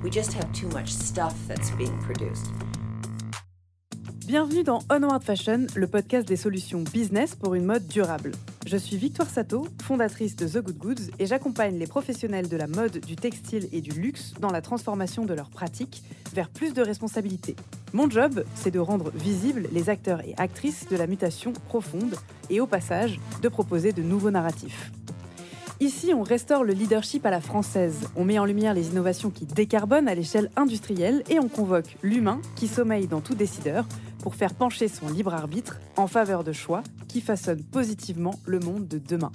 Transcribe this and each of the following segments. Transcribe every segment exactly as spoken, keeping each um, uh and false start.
We just have too much stuff that's being produced. Bienvenue dans Onward Fashion, le podcast des solutions business pour une mode durable. Je suis Victoire Sato, fondatrice de The Good Goods, et j'accompagne les professionnels de la mode, du textile et du luxe dans la transformation de leurs pratiques vers plus de responsabilité. Mon job, c'est de rendre visibles les acteurs et actrices de la mutation profonde et au passage, de proposer de nouveaux narratifs. Ici, on restaure le leadership à la française, on met en lumière les innovations qui décarbonent à l'échelle industrielle et on convoque l'humain qui sommeille dans tout décideur pour faire pencher son libre arbitre en faveur de choix qui façonnent positivement le monde de demain.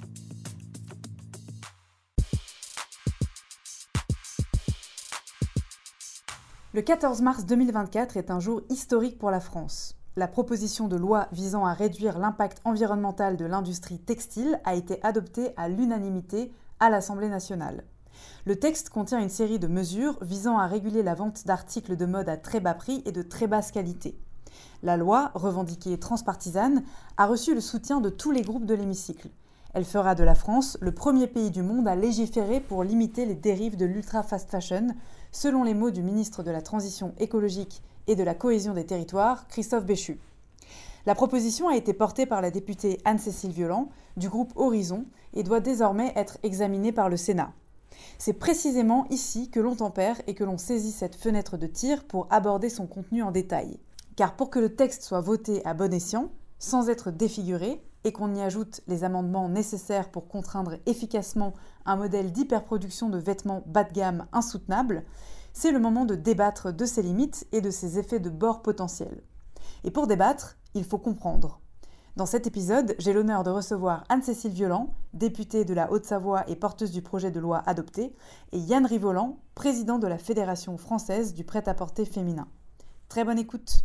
Le quatorze mars deux mille vingt-quatre est un jour historique pour la France. La proposition de loi visant à réduire l'impact environnemental de l'industrie textile a été adoptée à l'unanimité à l'Assemblée nationale. Le texte contient une série de mesures visant à réguler la vente d'articles de mode à très bas prix et de très basse qualité. La loi, revendiquée transpartisane, a reçu le soutien de tous les groupes de l'hémicycle. Elle fera de la France le premier pays du monde à légiférer pour limiter les dérives de l'ultra-fast fashion, selon les mots du ministre de la Transition écologique et de la cohésion des territoires, Christophe Béchu. La proposition a été portée par la députée Anne-Cécile Violent du groupe Horizon et doit désormais être examinée par le Sénat. C'est précisément ici que l'on tempère et que l'on saisit cette fenêtre de tir pour aborder son contenu en détail. Car pour que le texte soit voté à bon escient, sans être défiguré, et qu'on y ajoute les amendements nécessaires pour contraindre efficacement un modèle d'hyperproduction de vêtements bas de gamme insoutenable, c'est le moment de débattre de ses limites et de ses effets de bord potentiels. Et pour débattre, il faut comprendre. Dans cet épisode, j'ai l'honneur de recevoir Anne-Cécile Violent, députée de la Haute-Savoie et porteuse du projet de loi adopté, et Yann Rivolan, président de la Fédération française du prêt-à-porter féminin. Très bonne écoute.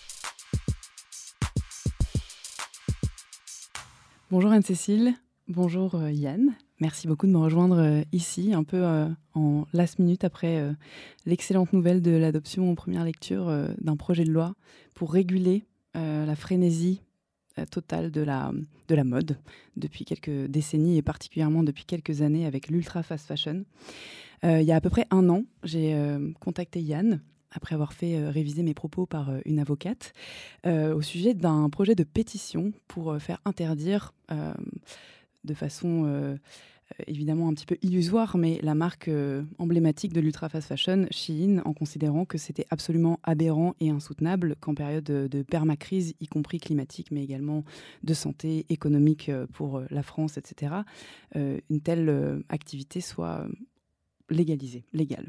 Bonjour Anne-Cécile, bonjour Yann. Merci beaucoup de me rejoindre euh, ici, un peu euh, en last minute après euh, l'excellente nouvelle de l'adoption en première lecture euh, d'un projet de loi pour réguler euh, la frénésie euh, totale de la, de la mode depuis quelques décennies et particulièrement depuis quelques années avec l'ultra fast fashion. Euh, il y a à peu près un an, j'ai euh, contacté Yann après avoir fait euh, réviser mes propos par euh, une avocate euh, au sujet d'un projet de pétition pour euh, faire interdire euh, de façon euh, évidemment un petit peu illusoire, mais la marque euh, emblématique de l'ultra fast fashion, Shein, en considérant que c'était absolument aberrant et insoutenable qu'en période de, de permacrise, y compris climatique, mais également de santé économique euh, pour euh, la France, et cetera, euh, une telle euh, activité soit euh, légalisée, légale.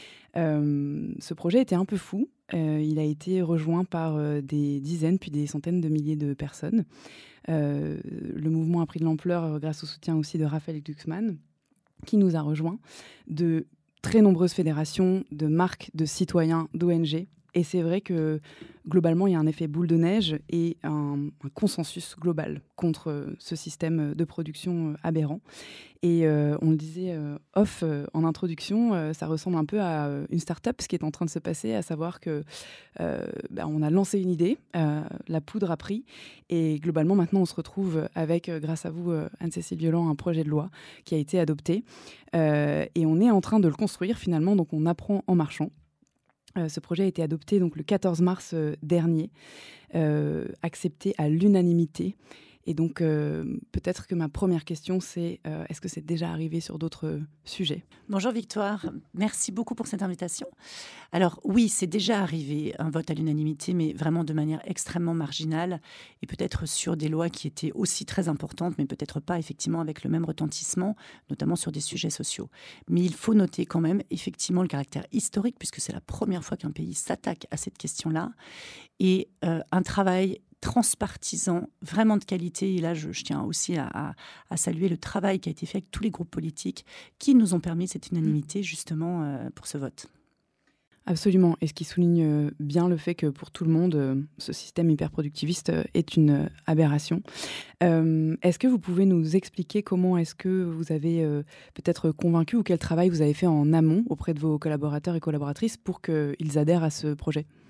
Euh, ce projet était un peu fou. Euh, il a été rejoint par euh, des dizaines puis des centaines de milliers de personnes. Euh, le mouvement a pris de l'ampleur euh, grâce au soutien aussi de Raphaël Glucksmann, qui nous a rejoints, de très nombreuses fédérations, de marques, de citoyens, d'O N G. Et c'est vrai que globalement, il y a un effet boule de neige et un, un consensus global contre euh, ce système de production euh, aberrant. Et euh, on le disait euh, off euh, en introduction, euh, ça ressemble un peu à euh, une start-up, ce qui est en train de se passer, à savoir que euh, bah, on a lancé une idée, euh, la poudre a pris, et globalement maintenant on se retrouve avec, euh, grâce à vous, euh, Anne-Cécile Violent, un projet de loi qui a été adopté, euh, et on est en train de le construire finalement, donc on apprend en marchant. Euh, ce projet a été adopté donc, le quatorze mars euh, dernier, euh, accepté à l'unanimité. Et donc, euh, peut-être que ma première question, c'est euh, est-ce que c'est déjà arrivé sur d'autres sujets ? Bonjour Victoire, merci beaucoup pour cette invitation. Alors oui, c'est déjà arrivé un vote à l'unanimité, mais vraiment de manière extrêmement marginale et peut-être sur des lois qui étaient aussi très importantes, mais peut-être pas effectivement avec le même retentissement, notamment sur des sujets sociaux. Mais il faut noter quand même effectivement le caractère historique, puisque c'est la première fois qu'un pays s'attaque à cette question-là, et euh, un travail transpartisan, vraiment de qualité. Et là, je, je tiens aussi à, à, à saluer le travail qui a été fait avec tous les groupes politiques qui nous ont permis cette unanimité, justement, euh, pour ce vote. Absolument. Et ce qui souligne bien le fait que pour tout le monde, ce système hyperproductiviste est une aberration. Euh, est-ce que vous pouvez nous expliquer comment est-ce que vous avez euh, peut-être convaincu ou quel travail vous avez fait en amont auprès de vos collaborateurs et collaboratrices pour qu'ils adhèrent à ce projet ?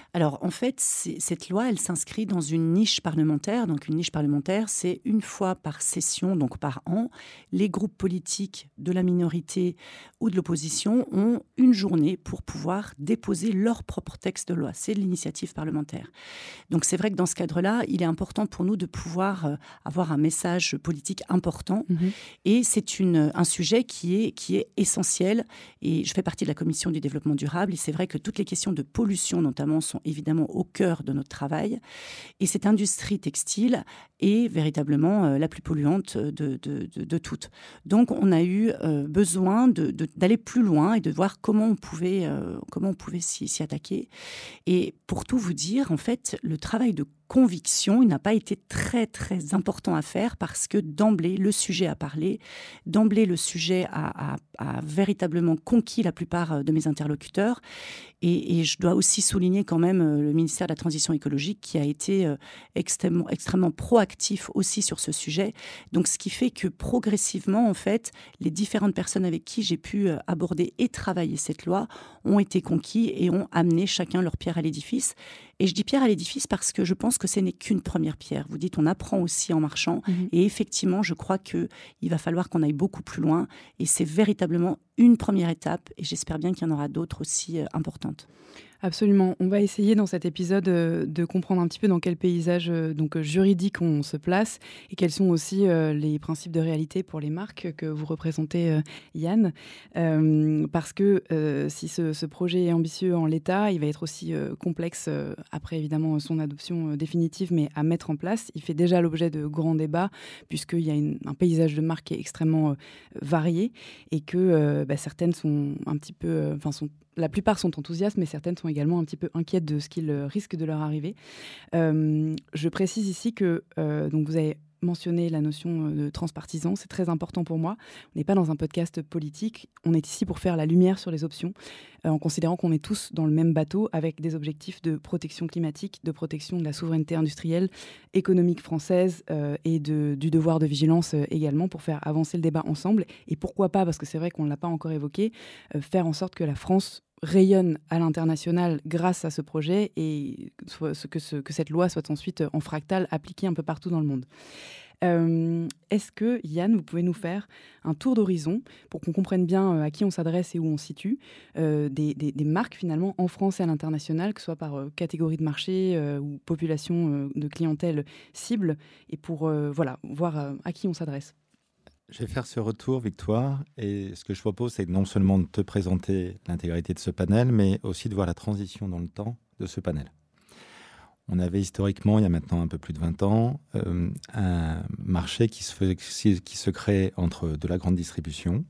Alors, en fait, c'est, cette loi, elle s'inscrit dans une niche parlementaire. Donc, une niche parlementaire, c'est une fois par session, donc par an, les groupes politiques de la minorité ou de l'opposition ont une journée pour pouvoir déposer leur propre texte de loi. C'est l'initiative parlementaire. Donc, c'est vrai que dans ce cadre-là, il est important pour nous de pouvoir euh, avoir un message politique important. Mmh. Et c'est une, un sujet qui est, qui est essentiel. Et je fais partie de la commission du développement durable. Et c'est vrai que toutes les questions de pollution, notamment, sont évidemment au cœur de notre travail. Et cette industrie textile est véritablement euh, la plus polluante de, de, de, de toutes. Donc, on a eu euh, besoin de, de, d'aller plus loin et de voir comment on pouvait, euh, comment on pouvait s'y, s'y attaquer. Et pour tout vous dire, en fait, le travail de conviction, il n'a pas été très, très important à faire parce que d'emblée, le sujet a parlé. D'emblée, le sujet a, a, a véritablement conquis la plupart de mes interlocuteurs. Et, et je dois aussi souligner quand même le ministère de la Transition écologique qui a été euh, extrêmement, extrêmement proactif aussi sur ce sujet. Donc, ce qui fait que progressivement, en fait, les différentes personnes avec qui j'ai pu aborder et travailler cette loi ont été conquis et ont amené chacun leur pierre à l'édifice. Et je dis pierre à l'édifice parce que je pense que ce n'est qu'une première pierre. Vous dites, on apprend aussi en marchant. Mmh. Et effectivement, je crois qu'il va falloir qu'on aille beaucoup plus loin. Et c'est véritablement une première étape. Et j'espère bien qu'il y en aura d'autres aussi euh, importantes. Absolument. On va essayer dans cet épisode euh, de comprendre un petit peu dans quel paysage euh, donc, euh, juridique on se place et quels sont aussi euh, les principes de réalité pour les marques que vous représentez, euh, Yann. Euh, parce que euh, si ce, ce projet est ambitieux en l'état, il va être aussi euh, complexe euh, après évidemment son adoption euh, définitive, mais à mettre en place. Il fait déjà l'objet de grands débats puisqu'il y a une, un paysage de marques qui est extrêmement euh, varié et que euh, bah, certaines sont un petit peu... Enfin, euh, sont La plupart sont enthousiastes, mais certaines sont également un petit peu inquiètes de ce qu'il risque de leur arriver. Euh, je précise ici que euh, donc vous avez mentionné la notion de transpartisan, c'est très important pour moi. On n'est pas dans un podcast politique, on est ici pour faire la lumière sur les options, euh, en considérant qu'on est tous dans le même bateau avec des objectifs de protection climatique, de protection de la souveraineté industrielle, économique française euh, et de, du devoir de vigilance euh, également pour faire avancer le débat ensemble. Et pourquoi pas, parce que c'est vrai qu'on ne l'a pas encore évoqué, euh, faire en sorte que la France rayonne à l'international grâce à ce projet et que, ce, que cette loi soit ensuite en fractal appliquée un peu partout dans le monde. Euh, est-ce que, Yann, vous pouvez nous faire un tour d'horizon pour qu'on comprenne bien à qui on s'adresse et où on se situe, euh, des, des, des marques finalement en France et à l'international, que ce soit par euh, catégorie de marché euh, ou population euh, de clientèle cible, et pour euh, voilà, voir euh, à qui on s'adresse. Je vais faire ce retour, Victoire, et ce que je propose, c'est non seulement de te présenter l'intégralité de ce panel, mais aussi de voir la transition dans le temps de ce panel. On avait historiquement, il y a maintenant un peu plus de vingt ans, euh, un marché qui se, faisait, qui se crée entre de la grande distribution,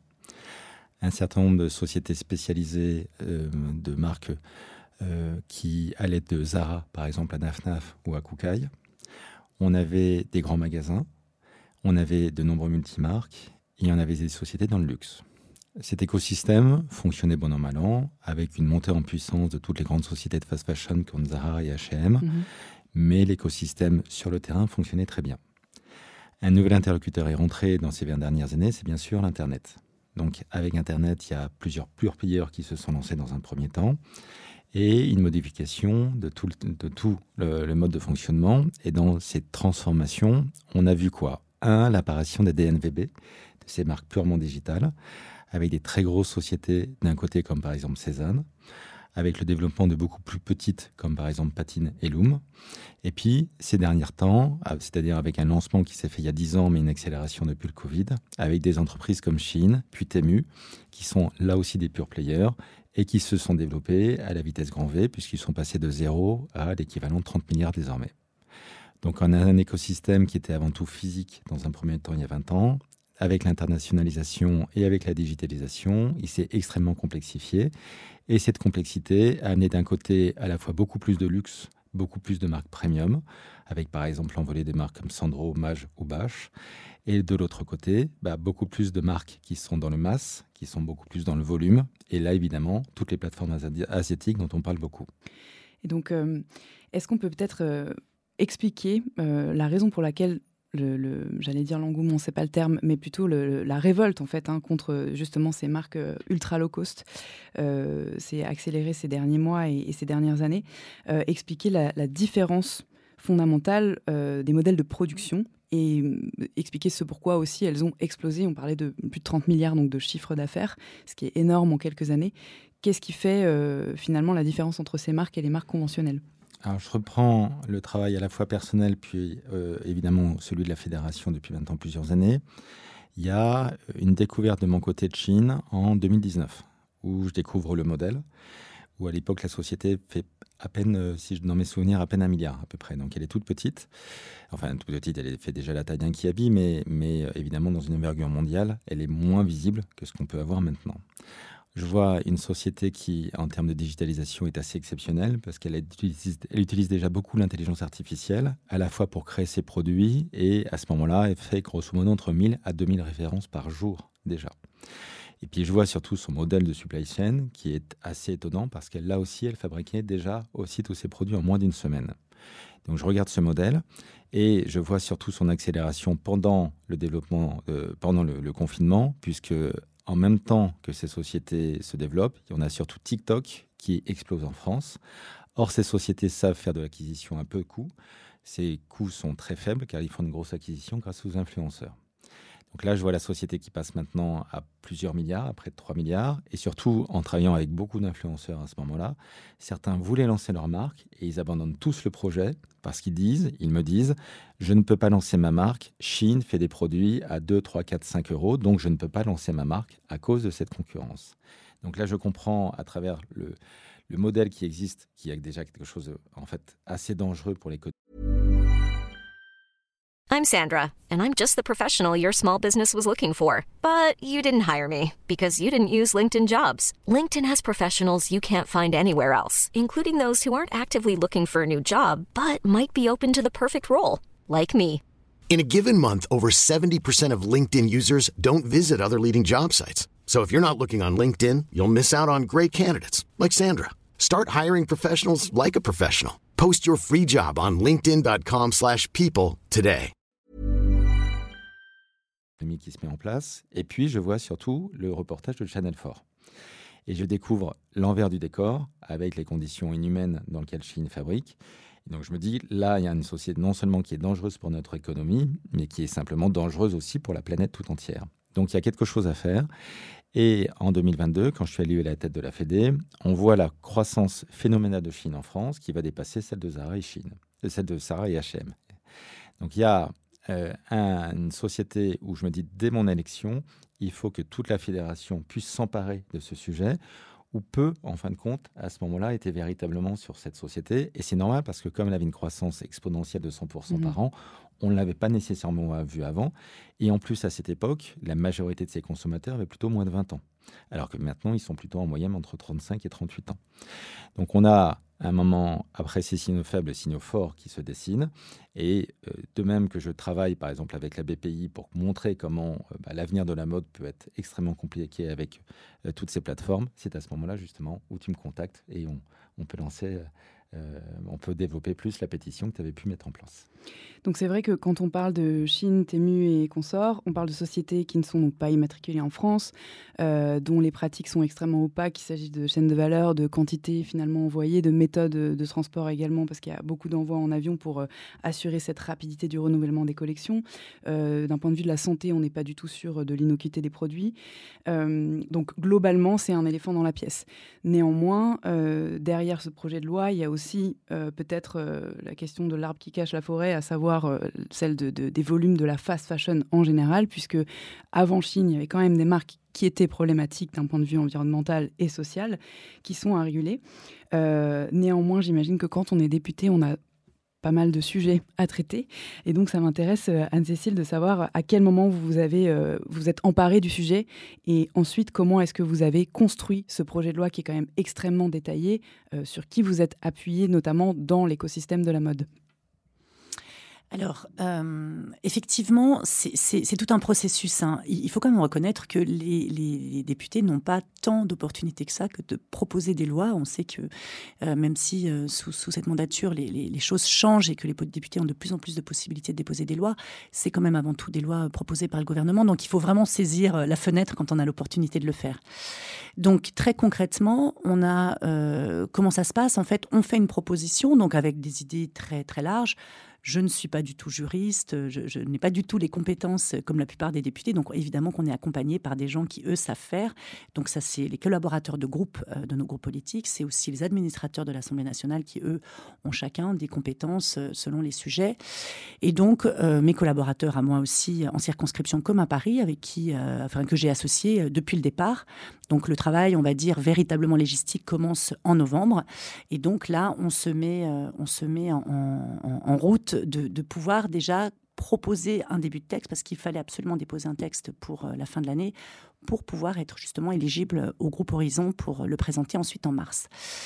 un certain nombre de sociétés spécialisées euh, de marques euh, qui allaient de Zara, par exemple, à Naf Naf ou à Koukaï. On avait des grands magasins. On avait de nombreux multimarques et on avait des sociétés dans le luxe. Cet écosystème fonctionnait bon an mal an, avec une montée en puissance de toutes les grandes sociétés de fast fashion comme Zara et H et M, mmh. mais l'écosystème sur le terrain fonctionnait très bien. Un nouvel interlocuteur est rentré dans ces vingt dernières années, c'est bien sûr l'Internet. Donc avec Internet, il y a plusieurs pure players qui se sont lancés dans un premier temps, et une modification de tout, de tout le, le mode de fonctionnement. Et dans cette transformation, on a vu quoi ? Un, l'apparition des D N V B, de ces marques purement digitales, avec des très grosses sociétés d'un côté comme par exemple Cézanne, avec le développement de beaucoup plus petites comme par exemple Patine et Loom. Et puis ces derniers temps, c'est-à-dire avec un lancement qui s'est fait il y a dix ans mais une accélération depuis le Covid, avec des entreprises comme Shein, puis Temu, qui sont là aussi des pure players et qui se sont développés à la vitesse grand V puisqu'ils sont passés de zéro à l'équivalent de trente milliards désormais. Donc on a un écosystème qui était avant tout physique dans un premier temps il y a vingt ans. Avec l'internationalisation et avec la digitalisation, il s'est extrêmement complexifié. Et cette complexité a amené d'un côté à la fois beaucoup plus de luxe, beaucoup plus de marques premium, avec par exemple l'envolée des marques comme Sandro, Maje ou Bache. Et de l'autre côté, bah, beaucoup plus de marques qui sont dans le mass, qui sont beaucoup plus dans le volume. Et là, évidemment, toutes les plateformes asiatiques dont on parle beaucoup. Et donc, euh, est-ce qu'on peut peut-être... Euh... expliquer euh, la raison pour laquelle le, le, j'allais dire l'engouement, c'est pas le terme, mais plutôt le, la révolte en fait hein, contre justement ces marques euh, ultra low cost. Euh, c'est accéléré ces derniers mois et, et ces dernières années. Euh, expliquer la, la différence fondamentale euh, des modèles de production et euh, expliquer ce pourquoi aussi elles ont explosé. On parlait de plus de trente milliards donc, de chiffre d'affaires, ce qui est énorme en quelques années. Qu'est-ce qui fait euh, finalement la différence entre ces marques et les marques conventionnelles ? Alors, je reprends le travail à la fois personnel, puis euh, évidemment celui de la fédération depuis maintenant plusieurs années. Il y a une découverte de mon côté de Shein en deux mille dix-neuf, où je découvre le modèle, où à l'époque la société fait à peine, si je dans mes souvenirs, à peine un milliard à peu près. Donc elle est toute petite, enfin toute petite, elle fait déjà la taille d'un Kiabi, mais, mais évidemment dans une envergure mondiale, elle est moins visible que ce qu'on peut avoir maintenant. Je vois une société qui, en termes de digitalisation, est assez exceptionnelle parce qu'elle utilise, elle utilise déjà beaucoup l'intelligence artificielle, à la fois pour créer ses produits et à ce moment-là, elle fait grosso modo entre mille à deux mille références par jour déjà. Et puis je vois surtout son modèle de supply chain qui est assez étonnant parce qu'elle là aussi, elle fabriquait déjà aussi tous ses produits en moins d'une semaine. Donc je regarde ce modèle et je vois surtout son accélération pendant le développement, euh, pendant le, le confinement, puisque en même temps que ces sociétés se développent, il y en a surtout TikTok qui explose en France. Or, ces sociétés savent faire de l'acquisition à peu de coûts. Ces coûts sont très faibles car ils font une grosse acquisition grâce aux influenceurs. Donc là, je vois la société qui passe maintenant à plusieurs milliards, à près de trois milliards, et surtout en travaillant avec beaucoup d'influenceurs à ce moment-là. Certains voulaient lancer leur marque et ils abandonnent tous le projet parce qu'ils disent, ils me disent, je ne peux pas lancer ma marque, Shein fait des produits à deux, trois, quatre, cinq euros, donc je ne peux pas lancer ma marque à cause de cette concurrence. Donc là, je comprends à travers le, le modèle qui existe, qui est déjà quelque chose en fait assez dangereux pour l'économie. I'm Sandra, and I'm just the professional your small business was looking for. But you didn't hire me because you didn't use LinkedIn Jobs. LinkedIn has professionals you can't find anywhere else, including those who aren't actively looking for a new job, but might be open to the perfect role, like me. In a given month, over seventy percent of LinkedIn users don't visit other leading job sites. So if you're not looking on LinkedIn, you'll miss out on great candidates like Sandra. Start hiring professionals like a professional. Post your free job on linkedin.com slash people today. Qui se met en place. Et puis, je vois surtout le reportage de Channel four. Et je découvre l'envers du décor avec les conditions inhumaines dans lesquelles Shein fabrique. Et donc, je me dis, là, il y a une société non seulement qui est dangereuse pour notre économie, mais qui est simplement dangereuse aussi pour la planète tout entière. Donc, il y a quelque chose à faire. Et en deux mille vingt-deux, quand je suis allé à la tête de la Fédé, on voit la croissance phénoménale de Shein en France qui va dépasser celle de Zara et Shein, celle de Zara et H et M. Donc, il y a Euh, un, une société où je me dis, dès mon élection, il faut que toute la fédération puisse s'emparer de ce sujet, où peu, en fin de compte, à ce moment-là, étaient véritablement sur cette société. Et c'est normal parce que comme elle avait une croissance exponentielle de cent pour cent mmh. par an, on ne l'avait pas nécessairement vu avant. Et en plus, à cette époque, la majorité de ces consommateurs avaient plutôt moins de vingt ans. Alors que maintenant, ils sont plutôt en moyenne entre trente-cinq et trente-huit ans. Donc on a un moment, après ces signaux faibles, signaux forts qui se dessinent. Et euh, de même que je travaille, par exemple, avec la B P I pour montrer comment euh, bah, l'avenir de la mode peut être extrêmement compliqué avec euh, toutes ces plateformes, c'est à ce moment-là, justement, où tu me contactes et on, on peut lancer... Euh, on peut développer plus la pétition que tu avais pu mettre en place. Donc c'est vrai que quand on parle de Shein, Temu et consorts, on parle de sociétés qui ne sont donc pas immatriculées en France, euh, dont les pratiques sont extrêmement opaques. Il s'agit de chaînes de valeur, de quantités finalement envoyées, de méthodes de transport également, parce qu'il y a beaucoup d'envois en avion pour euh, assurer cette rapidité du renouvellement des collections. Euh, d'un point de vue de la santé, on n'est pas du tout sûr de l'innocuité des produits. Euh, donc globalement, c'est un éléphant dans la pièce. Néanmoins, euh, derrière ce projet de loi, il y a aussi aussi euh, peut-être euh, la question de l'arbre qui cache la forêt, à savoir euh, celle de, de, des volumes de la fast fashion en général, puisque avant Shein, il y avait quand même des marques qui étaient problématiques d'un point de vue environnemental et social, qui sont à réguler. Euh, néanmoins, j'imagine que quand on est député, on a pas mal de sujets à traiter. Et donc, ça m'intéresse, Anne-Cécile, de savoir à quel moment vous vous avez, euh, vous êtes emparée du sujet et ensuite, comment est-ce que vous avez construit ce projet de loi qui est quand même extrêmement détaillé, euh, sur qui vous êtes appuyé, notamment dans l'écosystème de la mode. Alors, euh, effectivement, c'est, c'est, c'est tout un processus. Hein. Il faut quand même reconnaître que les, les, les députés n'ont pas tant d'opportunités que ça que de proposer des lois. On sait que euh, même si euh, sous, sous cette mandature, les, les, les choses changent et que les députés ont de plus en plus de possibilités de déposer des lois, c'est quand même avant tout des lois proposées par le gouvernement. Donc, il faut vraiment saisir la fenêtre quand on a l'opportunité de le faire. Donc, très concrètement, on a euh, comment ça se passe ? En fait, on fait une proposition, donc avec des idées très, très larges. Je ne suis pas du tout juriste, je, je n'ai pas du tout les compétences comme la plupart des députés. Donc, évidemment qu'on est accompagné par des gens qui, eux, savent faire. Donc, ça, c'est les collaborateurs de groupe, euh, de nos groupes politiques. C'est aussi les administrateurs de l'Assemblée nationale qui, eux, ont chacun des compétences euh, selon les sujets. Et donc, euh, mes collaborateurs, à moi aussi, en circonscription comme à Paris, avec qui, euh, enfin, que j'ai associé euh, depuis le départ. Donc, le travail, on va dire, véritablement légistique commence en novembre. Et donc, là, on se met, euh, on se met en, en, en route De, de pouvoir déjà proposer un début de texte, parce qu'il fallait absolument déposer un texte pour euh, la fin de l'année, pour pouvoir être justement éligible au groupe Horizon pour le présenter ensuite en mars.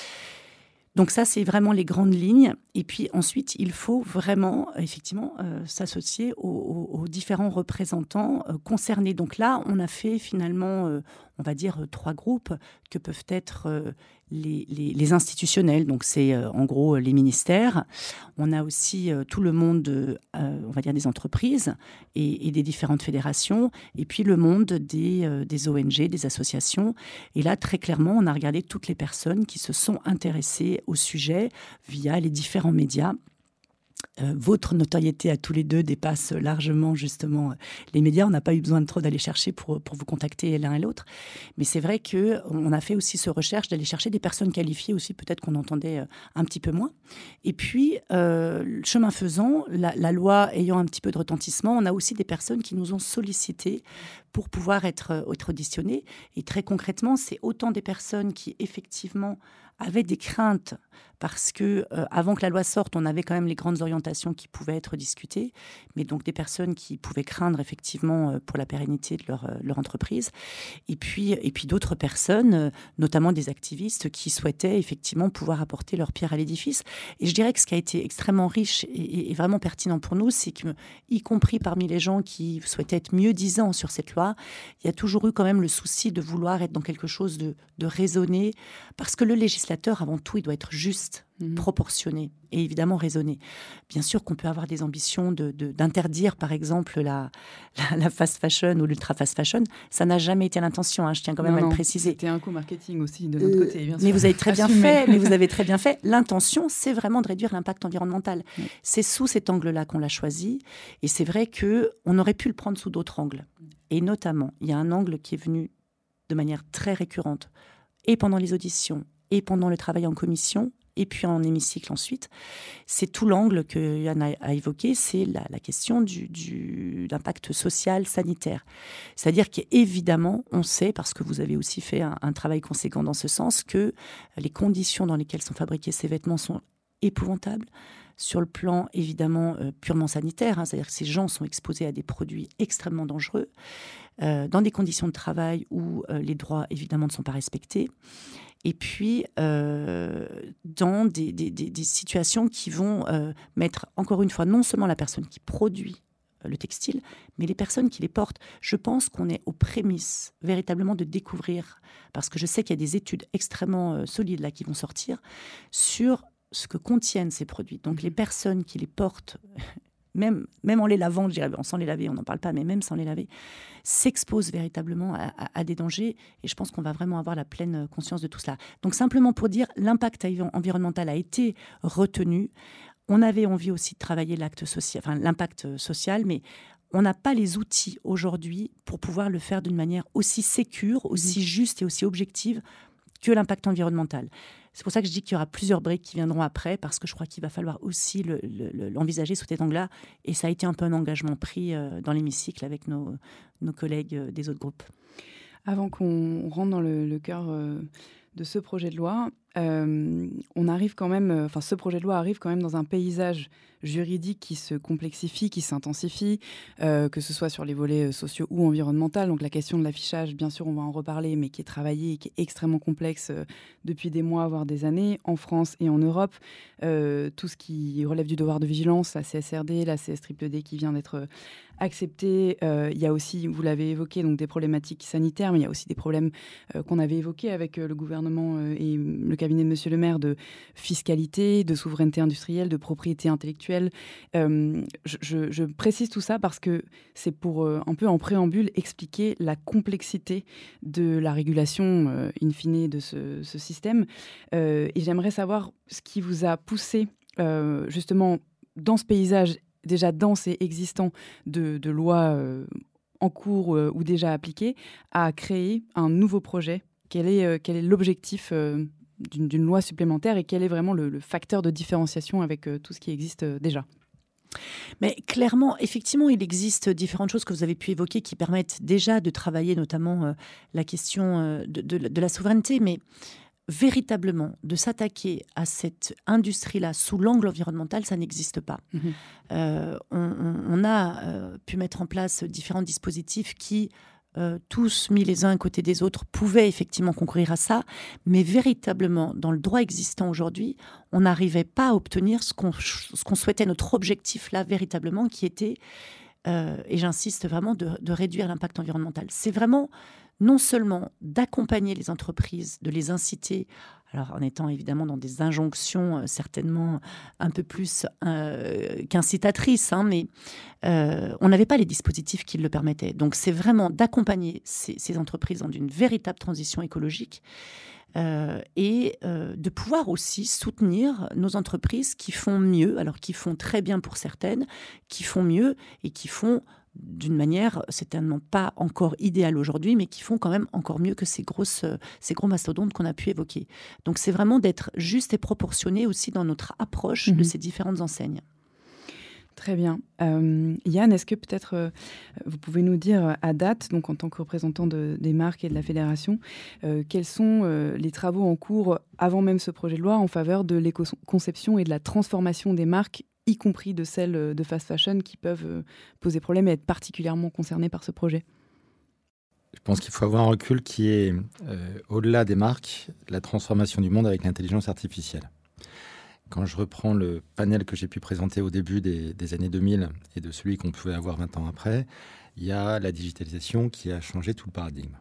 Donc ça, c'est vraiment les grandes lignes. Et puis ensuite, il faut vraiment, effectivement, euh, s'associer aux, aux, aux différents représentants euh, concernés. Donc là, on a fait finalement, euh, on va dire, trois groupes que peuvent être euh, les, les, les institutionnels. Donc c'est euh, en gros les ministères. On a aussi euh, tout le monde, euh, on va dire, des entreprises et, et des différentes fédérations. Et puis le monde des, euh, des O N G, des associations. Et là, très clairement, on a regardé toutes les personnes qui se sont intéressées au sujet via les différents médias. Euh, votre notoriété à tous les deux dépasse largement justement les médias. On n'a pas eu besoin de trop d'aller chercher pour, pour vous contacter l'un et l'autre. Mais c'est vrai qu'on a fait aussi ce recherche d'aller chercher des personnes qualifiées aussi, peut-être qu'on entendait un petit peu moins. Et puis, euh, chemin faisant, la, la loi ayant un petit peu de retentissement, on a aussi des personnes qui nous ont sollicité pour pouvoir être, être auditionnées. Et très concrètement, c'est autant des personnes qui effectivement avaient des craintes parce que euh, avant que la loi sorte, on avait quand même les grandes orientations qui pouvaient être discutées, mais donc des personnes qui pouvaient craindre effectivement euh, pour la pérennité de leur, euh, leur entreprise, et puis, et puis d'autres personnes, euh, notamment des activistes qui souhaitaient effectivement pouvoir apporter leur pierre à l'édifice. Et je dirais que ce qui a été extrêmement riche et, et vraiment pertinent pour nous, c'est que, y compris parmi les gens qui souhaitaient être mieux-disants sur cette loi, il y a toujours eu quand même le souci de vouloir être dans quelque chose de, de raisonné, parce que le législateur, avant tout, il doit être juste, mmh. proportionné et évidemment raisonné. Bien sûr qu'on peut avoir des ambitions de, de, d'interdire, par exemple, la, la, la fast fashion ou l'ultra fast fashion. Ça n'a jamais été l'intention, hein, je tiens quand même non, à le non, préciser. C'était un coup marketing aussi de notre euh, côté, bien sûr. Mais vous avez très bien fait, mais vous avez très bien fait. L'intention, c'est vraiment de réduire l'impact environnemental. Oui. C'est sous cet angle-là qu'on l'a choisi. Et c'est vrai qu'on aurait pu le prendre sous d'autres angles. Et notamment, il y a un angle qui est venu de manière très récurrente, et pendant les auditions, et pendant le travail en commission, et puis en hémicycle ensuite. C'est tout l'angle que Yann a, a évoqué, c'est la, la question du, du, de l'impact social, sanitaire. C'est-à-dire qu'évidemment, on sait, parce que vous avez aussi fait un, un travail conséquent dans ce sens, que les conditions dans lesquelles sont fabriqués ces vêtements sont épouvantables, sur le plan évidemment euh, purement sanitaire, hein, c'est-à-dire que ces gens sont exposés à des produits extrêmement dangereux, euh, dans des conditions de travail où euh, les droits évidemment ne sont pas respectés, et puis euh, dans des, des, des, des situations qui vont euh, mettre encore une fois non seulement la personne qui produit euh, le textile, mais les personnes qui les portent. Je pense qu'on est aux prémices véritablement de découvrir, parce que je sais qu'il y a des études extrêmement euh, solides là qui vont sortir sur ce que contiennent ces produits. Donc les personnes qui les portent, même, même en les lavant, je dirais, sans les laver, on n'en parle pas, mais même sans les laver, s'exposent véritablement à, à, à des dangers. Et je pense qu'on va vraiment avoir la pleine conscience de tout cela. Donc simplement pour dire, l'impact environnemental a été retenu. On avait envie aussi de travailler l'acte social, enfin, l'impact social, mais on n'a pas les outils aujourd'hui pour pouvoir le faire d'une manière aussi sécure, aussi juste et aussi objective que l'impact environnemental. C'est pour ça que je dis qu'il y aura plusieurs briques qui viendront après, parce que je crois qu'il va falloir aussi le, le, l'envisager sous cet angle-là. Et ça a été un peu un engagement pris euh, dans l'hémicycle avec nos, nos collègues euh, des autres groupes. Avant qu'on rentre dans le, le cœur euh, de ce projet de loi, euh, on arrive quand même, enfin, ce projet de loi arrive quand même dans un paysage juridique qui se complexifie, qui s'intensifie, euh, que ce soit sur les volets sociaux ou environnementaux. Donc la question de l'affichage, bien sûr, on va en reparler, mais qui est travaillée et qui est extrêmement complexe euh, depuis des mois, voire des années, en France et en Europe. Euh, tout ce qui relève du devoir de vigilance, la C S R D, la C S D D qui vient d'être acceptée. Euh, il y a aussi, vous l'avez évoqué, donc des problématiques sanitaires, mais il y a aussi des problèmes euh, qu'on avait évoqués avec euh, le gouvernement euh, et le cabinet de Monsieur le maire de fiscalité, de souveraineté industrielle, de propriété intellectuelle. Euh, je, je, je précise tout ça parce que c'est pour euh, un peu en préambule expliquer la complexité de la régulation euh, in fine de ce, ce système. Euh, et j'aimerais savoir ce qui vous a poussé euh, justement dans ce paysage déjà dense et existant de, de lois euh, en cours euh, ou déjà appliquées à créer un nouveau projet. Quel est, euh, quel est l'objectif euh, D'une, d'une loi supplémentaire et quel est vraiment le, le facteur de différenciation avec euh, tout ce qui existe euh, déjà? Mais clairement, effectivement, il existe différentes choses que vous avez pu évoquer qui permettent déjà de travailler notamment euh, la question euh, de, de, de la souveraineté, mais véritablement de s'attaquer à cette industrie-là sous l'angle environnemental, ça n'existe pas. Mmh. Euh, on, on, on a euh, pu mettre en place différents dispositifs qui Euh, tous mis les uns à côté des autres, pouvaient effectivement concourir à ça, mais véritablement, dans le droit existant aujourd'hui, on n'arrivait pas à obtenir ce qu'on, ce qu'on souhaitait, notre objectif là, véritablement, qui était, euh, et j'insiste vraiment, de, de réduire l'impact environnemental. C'est vraiment non seulement d'accompagner les entreprises, de les inciter, alors en étant évidemment dans des injonctions euh, certainement un peu plus euh, qu'incitatrices, hein, mais euh, on n'avait pas les dispositifs qui le permettaient. Donc c'est vraiment d'accompagner ces, ces entreprises dans une véritable transition écologique euh, et euh, de pouvoir aussi soutenir nos entreprises qui font mieux, alors qui font très bien pour certaines, qui font mieux et qui font d'une manière certainement pas encore idéale aujourd'hui, mais qui font quand même encore mieux que ces, grosses, ces gros mastodontes qu'on a pu évoquer. Donc c'est vraiment d'être juste et proportionné aussi dans notre approche mmh. de ces différentes enseignes. Très bien. Euh, Yann, est-ce que peut-être euh, vous pouvez nous dire à date, donc en tant que représentant de, des marques et de la fédération, euh, quels sont euh, les travaux en cours avant même ce projet de loi en faveur de l'éco-conception et de la transformation des marques, y compris de celles de fast fashion qui peuvent poser problème et être particulièrement concernées par ce projet? Je pense qu'il faut avoir un recul qui est, euh, au-delà des marques, la transformation du monde avec l'intelligence artificielle. Quand je reprends le panel que j'ai pu présenter au début des, des années deux mille et de celui qu'on pouvait avoir vingt ans après, il y a la digitalisation qui a changé tout le paradigme.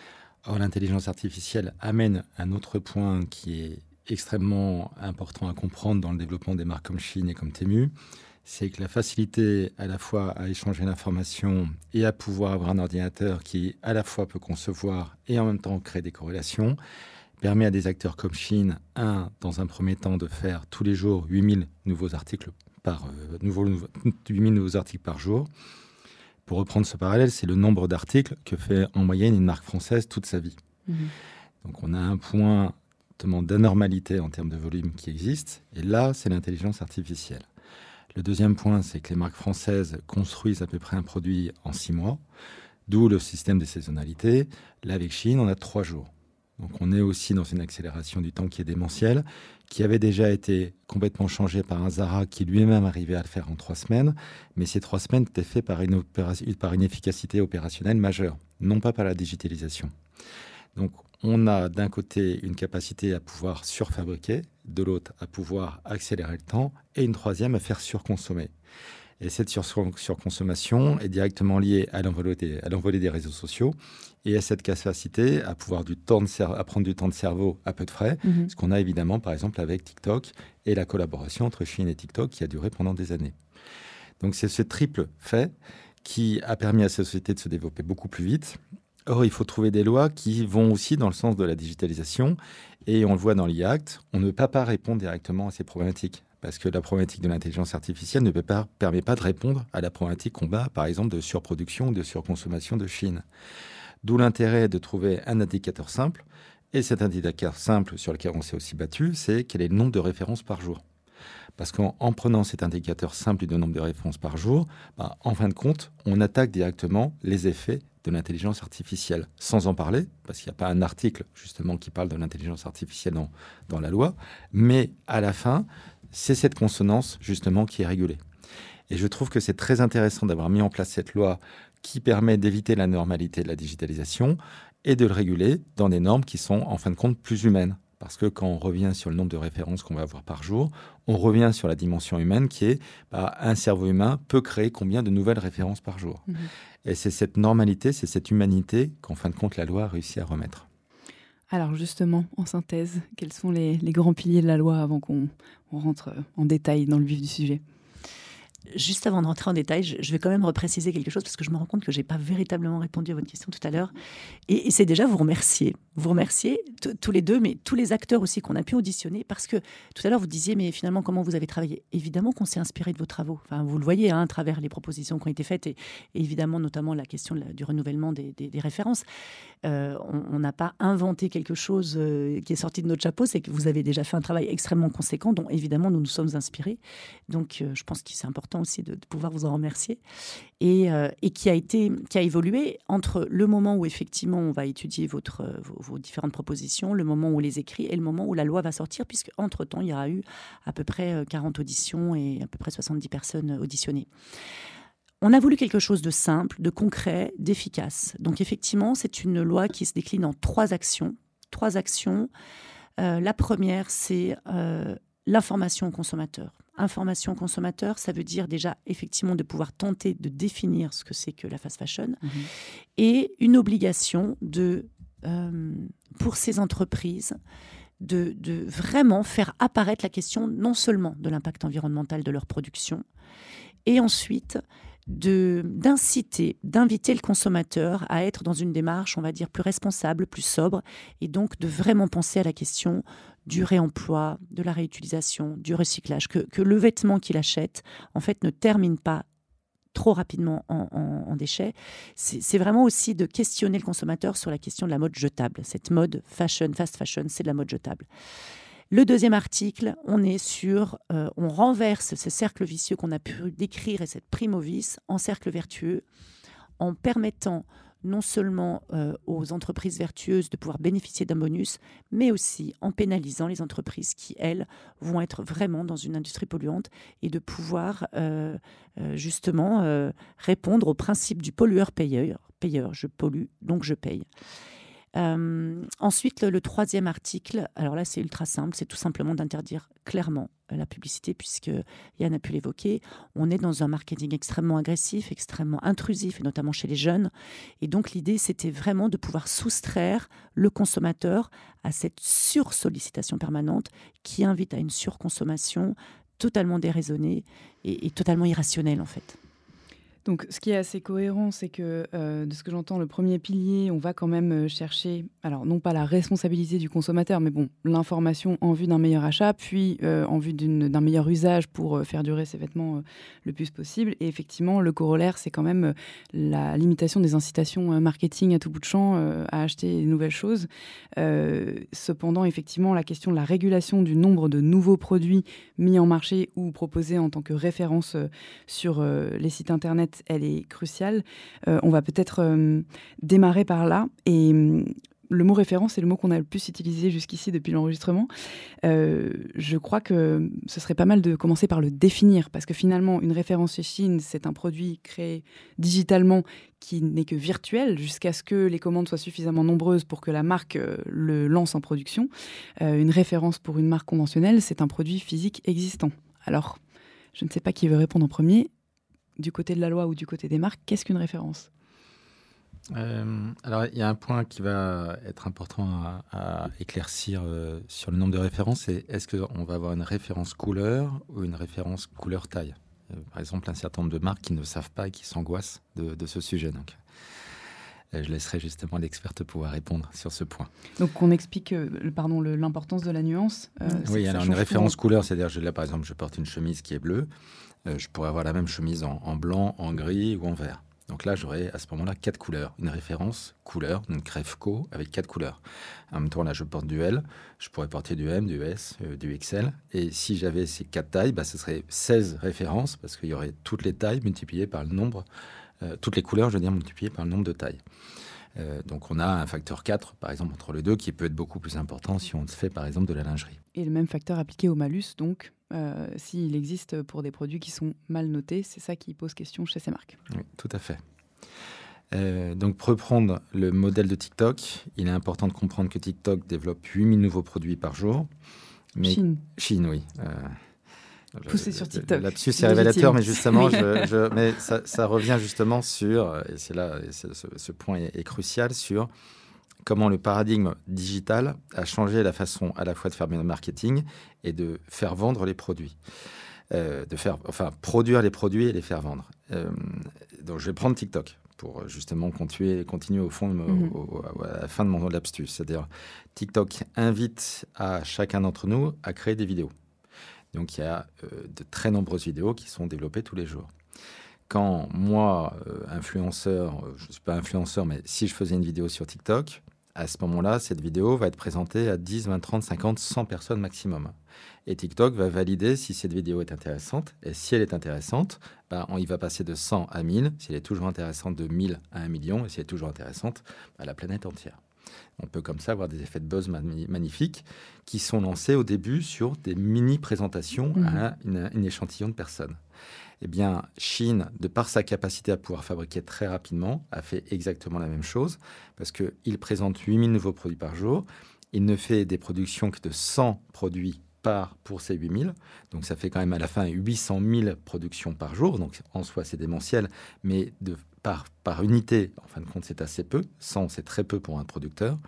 Or, l'intelligence artificielle amène un autre point qui est extrêmement important à comprendre dans le développement des marques comme Shein et comme Temu, c'est que la facilité à la fois à échanger l'information et à pouvoir avoir un ordinateur qui à la fois peut concevoir et en même temps créer des corrélations, permet à des acteurs comme Shein, un, dans un premier temps, de faire tous les jours huit mille nouveaux articles par, euh, nouveau, nouveau, huit mille nouveaux articles par jour. Pour reprendre ce parallèle, c'est le nombre d'articles que fait en moyenne une marque française toute sa vie. Mmh. Donc on a un point d'anormalité en termes de volume qui existe. Et là, c'est l'intelligence artificielle. Le deuxième point, c'est que les marques françaises construisent à peu près un produit en six mois, d'où le système des saisonnalités. Là, avec Shein, on a trois jours. Donc on est aussi dans une accélération du temps qui est démentielle, qui avait déjà été complètement changée par un Zara qui lui-même arrivait à le faire en trois semaines. Mais ces trois semaines étaient faites par une, opéra- par une efficacité opérationnelle majeure, non pas par la digitalisation. Donc, on a d'un côté une capacité à pouvoir surfabriquer, de l'autre à pouvoir accélérer le temps, et une troisième à faire surconsommer. Et cette sur- surconsommation est directement liée à l'envolée des, à l'envolée des réseaux sociaux et à cette capacité à, pouvoir du temps de cer- à prendre du temps de cerveau à peu de frais, mmh. ce qu'on a évidemment par exemple avec TikTok et la collaboration entre Shein et TikTok qui a duré pendant des années. Donc c'est ce triple fait qui a permis à cette société de se développer beaucoup plus vite. Or, il faut trouver des lois qui vont aussi dans le sens de la digitalisation. Et on le voit dans l'E Act, on ne peut pas répondre directement à ces problématiques. Parce que la problématique de l'intelligence artificielle ne peut pas, permet pas de répondre à la problématique qu'on bat, par exemple, de surproduction ou de surconsommation de Chine. D'où l'intérêt de trouver un indicateur simple. Et cet indicateur simple sur lequel on s'est aussi battu, c'est quel est le nombre de références par jour. Parce qu'en en prenant cet indicateur simple du nombre de références par jour, bah, en fin de compte, on attaque directement les effets de l'intelligence artificielle, sans en parler, parce qu'il n'y a pas un article justement qui parle de l'intelligence artificielle dans, dans la loi, mais à la fin, c'est cette consonance justement qui est régulée. Et je trouve que c'est très intéressant d'avoir mis en place cette loi qui permet d'éviter la normalité de la digitalisation et de le réguler dans des normes qui sont en fin de compte plus humaines. Parce que quand on revient sur le nombre de références qu'on va avoir par jour, on revient sur la dimension humaine qui est bah, un cerveau humain peut créer combien de nouvelles références par jour. Mmh. Et c'est cette normalité, c'est cette humanité qu'en fin de compte la loi a réussi à remettre. Alors justement, en synthèse, quels sont les, les grands piliers de la loi avant qu'on on rentre en détail dans le vif du sujet ? Juste avant de rentrer en détail, je, je vais quand même repréciser quelque chose parce que je me rends compte que je n'ai pas véritablement répondu à votre question tout à l'heure. Et, et c'est déjà vous remercier. Vous remercier t- tous les deux, mais tous les acteurs aussi qu'on a pu auditionner. Parce que tout à l'heure, vous disiez, mais finalement, comment vous avez travaillé ? Évidemment qu'on s'est inspiré de vos travaux. Enfin, vous le voyez hein, à travers les propositions qui ont été faites et, et évidemment, notamment la question de la, du renouvellement des, des, des références. Euh, on n'a pas inventé quelque chose euh, qui est sorti de notre chapeau. C'est que vous avez déjà fait un travail extrêmement conséquent dont, évidemment, nous nous sommes inspirés. Donc, euh, je pense que c'est important aussi de, de pouvoir vous en remercier et, euh, et qui a été qui a évolué entre le moment où effectivement on va étudier votre vos, vos différentes propositions, le moment où on les écrit et le moment où la loi va sortir, puisque entre temps il y aura eu à peu près quarante auditions et à peu près soixante-dix personnes auditionnées. On a voulu quelque chose de simple, de concret, d'efficace. Donc effectivement, c'est une loi qui se décline en trois actions. Trois actions. Euh, la première, c'est euh, l'information aux consommateurs. Information consommateur, ça veut dire déjà effectivement de pouvoir tenter de définir ce que c'est que la fast fashion mmh. et une obligation de, euh, pour ces entreprises de, de vraiment faire apparaître la question non seulement de l'impact environnemental de leur production et ensuite de, d'inciter, d'inviter le consommateur à être dans une démarche, on va dire, plus responsable, plus sobre et donc de vraiment penser à la question du réemploi, de la réutilisation, du recyclage, que, que le vêtement qu'il achète, en fait, ne termine pas trop rapidement en, en, en déchets. C'est, c'est vraiment aussi de questionner le consommateur sur la question de la mode jetable. Cette mode fashion, fast fashion, c'est de la mode jetable. Le deuxième article, on est sur, euh, on renverse ce cercle vicieux qu'on a pu décrire et cette prime au vice en cercle vertueux, en permettant non seulement euh, aux entreprises vertueuses de pouvoir bénéficier d'un bonus, mais aussi en pénalisant les entreprises qui, elles, vont être vraiment dans une industrie polluante et de pouvoir euh, euh, justement euh, répondre au principe du pollueur-payeur. Payeur, je pollue, donc je paye. Euh, ensuite, le, le troisième article, alors là c'est ultra simple, c'est tout simplement d'interdire clairement la publicité, puisque Yann a pu l'évoquer. On est dans un marketing extrêmement agressif, extrêmement intrusif, et notamment chez les jeunes. Et donc l'idée, c'était vraiment de pouvoir soustraire le consommateur à cette sursollicitation permanente qui invite à une surconsommation totalement déraisonnée et, et totalement irrationnelle en fait. Donc, ce qui est assez cohérent, c'est que, euh, de ce que j'entends, le premier pilier, on va quand même chercher, alors non pas la responsabilité du consommateur, mais bon, l'information en vue d'un meilleur achat, puis euh, en vue d'une, d'un meilleur usage pour euh, faire durer ses vêtements euh, le plus possible. Et effectivement, le corollaire, c'est quand même euh, la limitation des incitations euh, marketing à tout bout de champ euh, à acheter de nouvelles choses. Euh, cependant, effectivement, la question de la régulation du nombre de nouveaux produits mis en marché ou proposés en tant que référence euh, sur euh, les sites internet, elle est cruciale. Euh, on va peut-être euh, démarrer par là. Et euh, le mot référence, c'est le mot qu'on a le plus utilisé jusqu'ici depuis l'enregistrement. Euh, je crois que ce serait pas mal de commencer par le définir, parce que finalement, une référence chez Shein, c'est un produit créé digitalement qui n'est que virtuel jusqu'à ce que les commandes soient suffisamment nombreuses pour que la marque euh, le lance en production. Euh, une référence pour une marque conventionnelle, c'est un produit physique existant. Alors, je ne sais pas qui veut répondre en premier. Du côté de la loi ou du côté des marques, qu'est-ce qu'une référence ? euh, Alors, il y a un point qui va être important à, à éclaircir euh, sur le nombre de références, c'est est-ce qu'on va avoir une référence couleur ou une référence couleur-taille ? euh, Par exemple, un certain nombre de marques qui ne savent pas et qui s'angoissent de, de ce sujet. Donc, euh, je laisserai justement l'experte pouvoir répondre sur ce point. Donc, on explique euh, pardon, le, l'importance de la nuance. Euh, oui, alors une référence pour... couleur, c'est-à-dire, je, là, par exemple, je porte une chemise qui est bleue. Euh, je pourrais avoir la même chemise en, en blanc, en gris ou en vert. Donc là, j'aurais à ce moment-là quatre couleurs. Une référence couleur, une Crèveco avec quatre couleurs. En même temps, là, je porte du L. Je pourrais porter du M, du S, euh, du X L. Et si j'avais ces quatre tailles, bah, ce serait seize références parce qu'il y aurait toutes les tailles multipliées par le nombre euh, toutes les couleurs, je veux dire, multipliées par le nombre de tailles. Euh, donc on a un facteur quatre, par exemple, entre les deux, qui peut être beaucoup plus important si on se fait, par exemple, de la lingerie. Et le même facteur appliqué au malus, donc, euh, s'il existe pour des produits qui sont mal notés, c'est ça qui pose question chez ces marques. Oui, tout à fait. Euh, donc pour reprendre le modèle de TikTok, il est important de comprendre que TikTok développe huit mille nouveaux produits par jour. Mais... Chine. Chine, oui. Euh... Poussé sur TikTok. Là-dessus, c'est révélateur, mais justement, je, je, mais ça, ça revient justement sur, et c'est là, et c'est, ce, ce point est, est crucial, sur comment le paradigme digital a changé la façon à la fois de faire le marketing et de faire vendre les produits. Euh, de faire, enfin, produire les produits et les faire vendre. Euh, donc, je vais prendre TikTok pour justement continuer, continuer au fond, de, mmh. au, au, à la fin de mon lapsus. C'est-à-dire, TikTok invite à chacun d'entre nous à créer des vidéos. Donc, il y a euh, de très nombreuses vidéos qui sont développées tous les jours. Quand moi, euh, influenceur, euh, je ne suis pas influenceur, mais si je faisais une vidéo sur TikTok, à ce moment-là, cette vidéo va être présentée à dix, vingt, trente, cinquante, cent personnes maximum. Et TikTok va valider si cette vidéo est intéressante. Et si elle est intéressante, bah, on y va passer de cent à mille. Si elle est toujours intéressante, de mille à un million. Et si elle est toujours intéressante, à la planète entière. On peut comme ça avoir des effets de buzz magnifiques qui sont lancés au début sur des mini-présentations mmh. à une, une échantillon de personnes. Eh bien, Shein, de par sa capacité à pouvoir fabriquer très rapidement, a fait exactement la même chose parce qu'il présente huit mille nouveaux produits par jour. Il ne fait des productions que de cent produits par pour ces huit mille. Donc, ça fait quand même à la fin huit cent mille productions par jour. Donc, en soi, c'est démentiel, mais de Par, par unité, en fin de compte, c'est assez peu. cent, c'est très peu pour un producteur.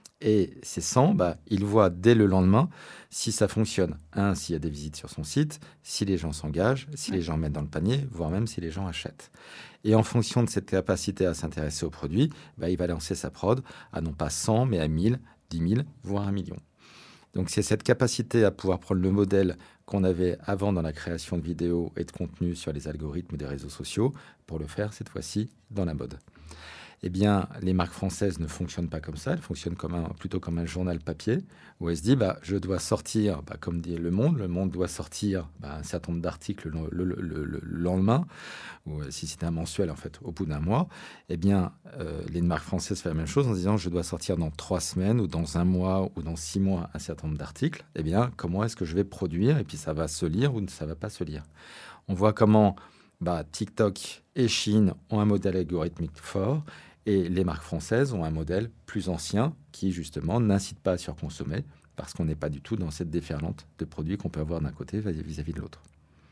Et ces cent, bah, il voit dès le lendemain si ça fonctionne. Un, s'il y a des visites sur son site, si les gens s'engagent, si les gens mettent dans le panier, voire même si les gens achètent. Et en fonction de cette capacité à s'intéresser au produit, bah, il va lancer sa prod à non pas cent, mais à mille, dix mille, voire un million. Donc, c'est cette capacité à pouvoir prendre le modèle qu'on avait avant dans la création de vidéos et de contenus sur les algorithmes des réseaux sociaux pour le faire, cette fois-ci, dans la mode. Eh bien, les marques françaises ne fonctionnent pas comme ça. Elles fonctionnent comme un, plutôt comme un journal papier où elles se disent, bah, je dois sortir, bah, comme dit Le Monde, Le Monde doit sortir bah, un certain nombre d'articles le, le, le, le, le lendemain, ou si c'était un mensuel, en fait, au bout d'un mois. Eh bien, euh, les marques françaises font la même chose en se disant, je dois sortir dans trois semaines ou dans un mois ou dans six mois un certain nombre d'articles. Eh bien, comment est-ce que je vais produire? Et puis, ça va se lire ou ça ne va pas se lire. On voit comment bah, TikTok et Shein ont un modèle algorithmique fort. Et les marques françaises ont un modèle plus ancien qui, justement, n'incite pas à surconsommer parce qu'on n'est pas du tout dans cette déferlante de produits qu'on peut avoir d'un côté vis-à-vis de l'autre.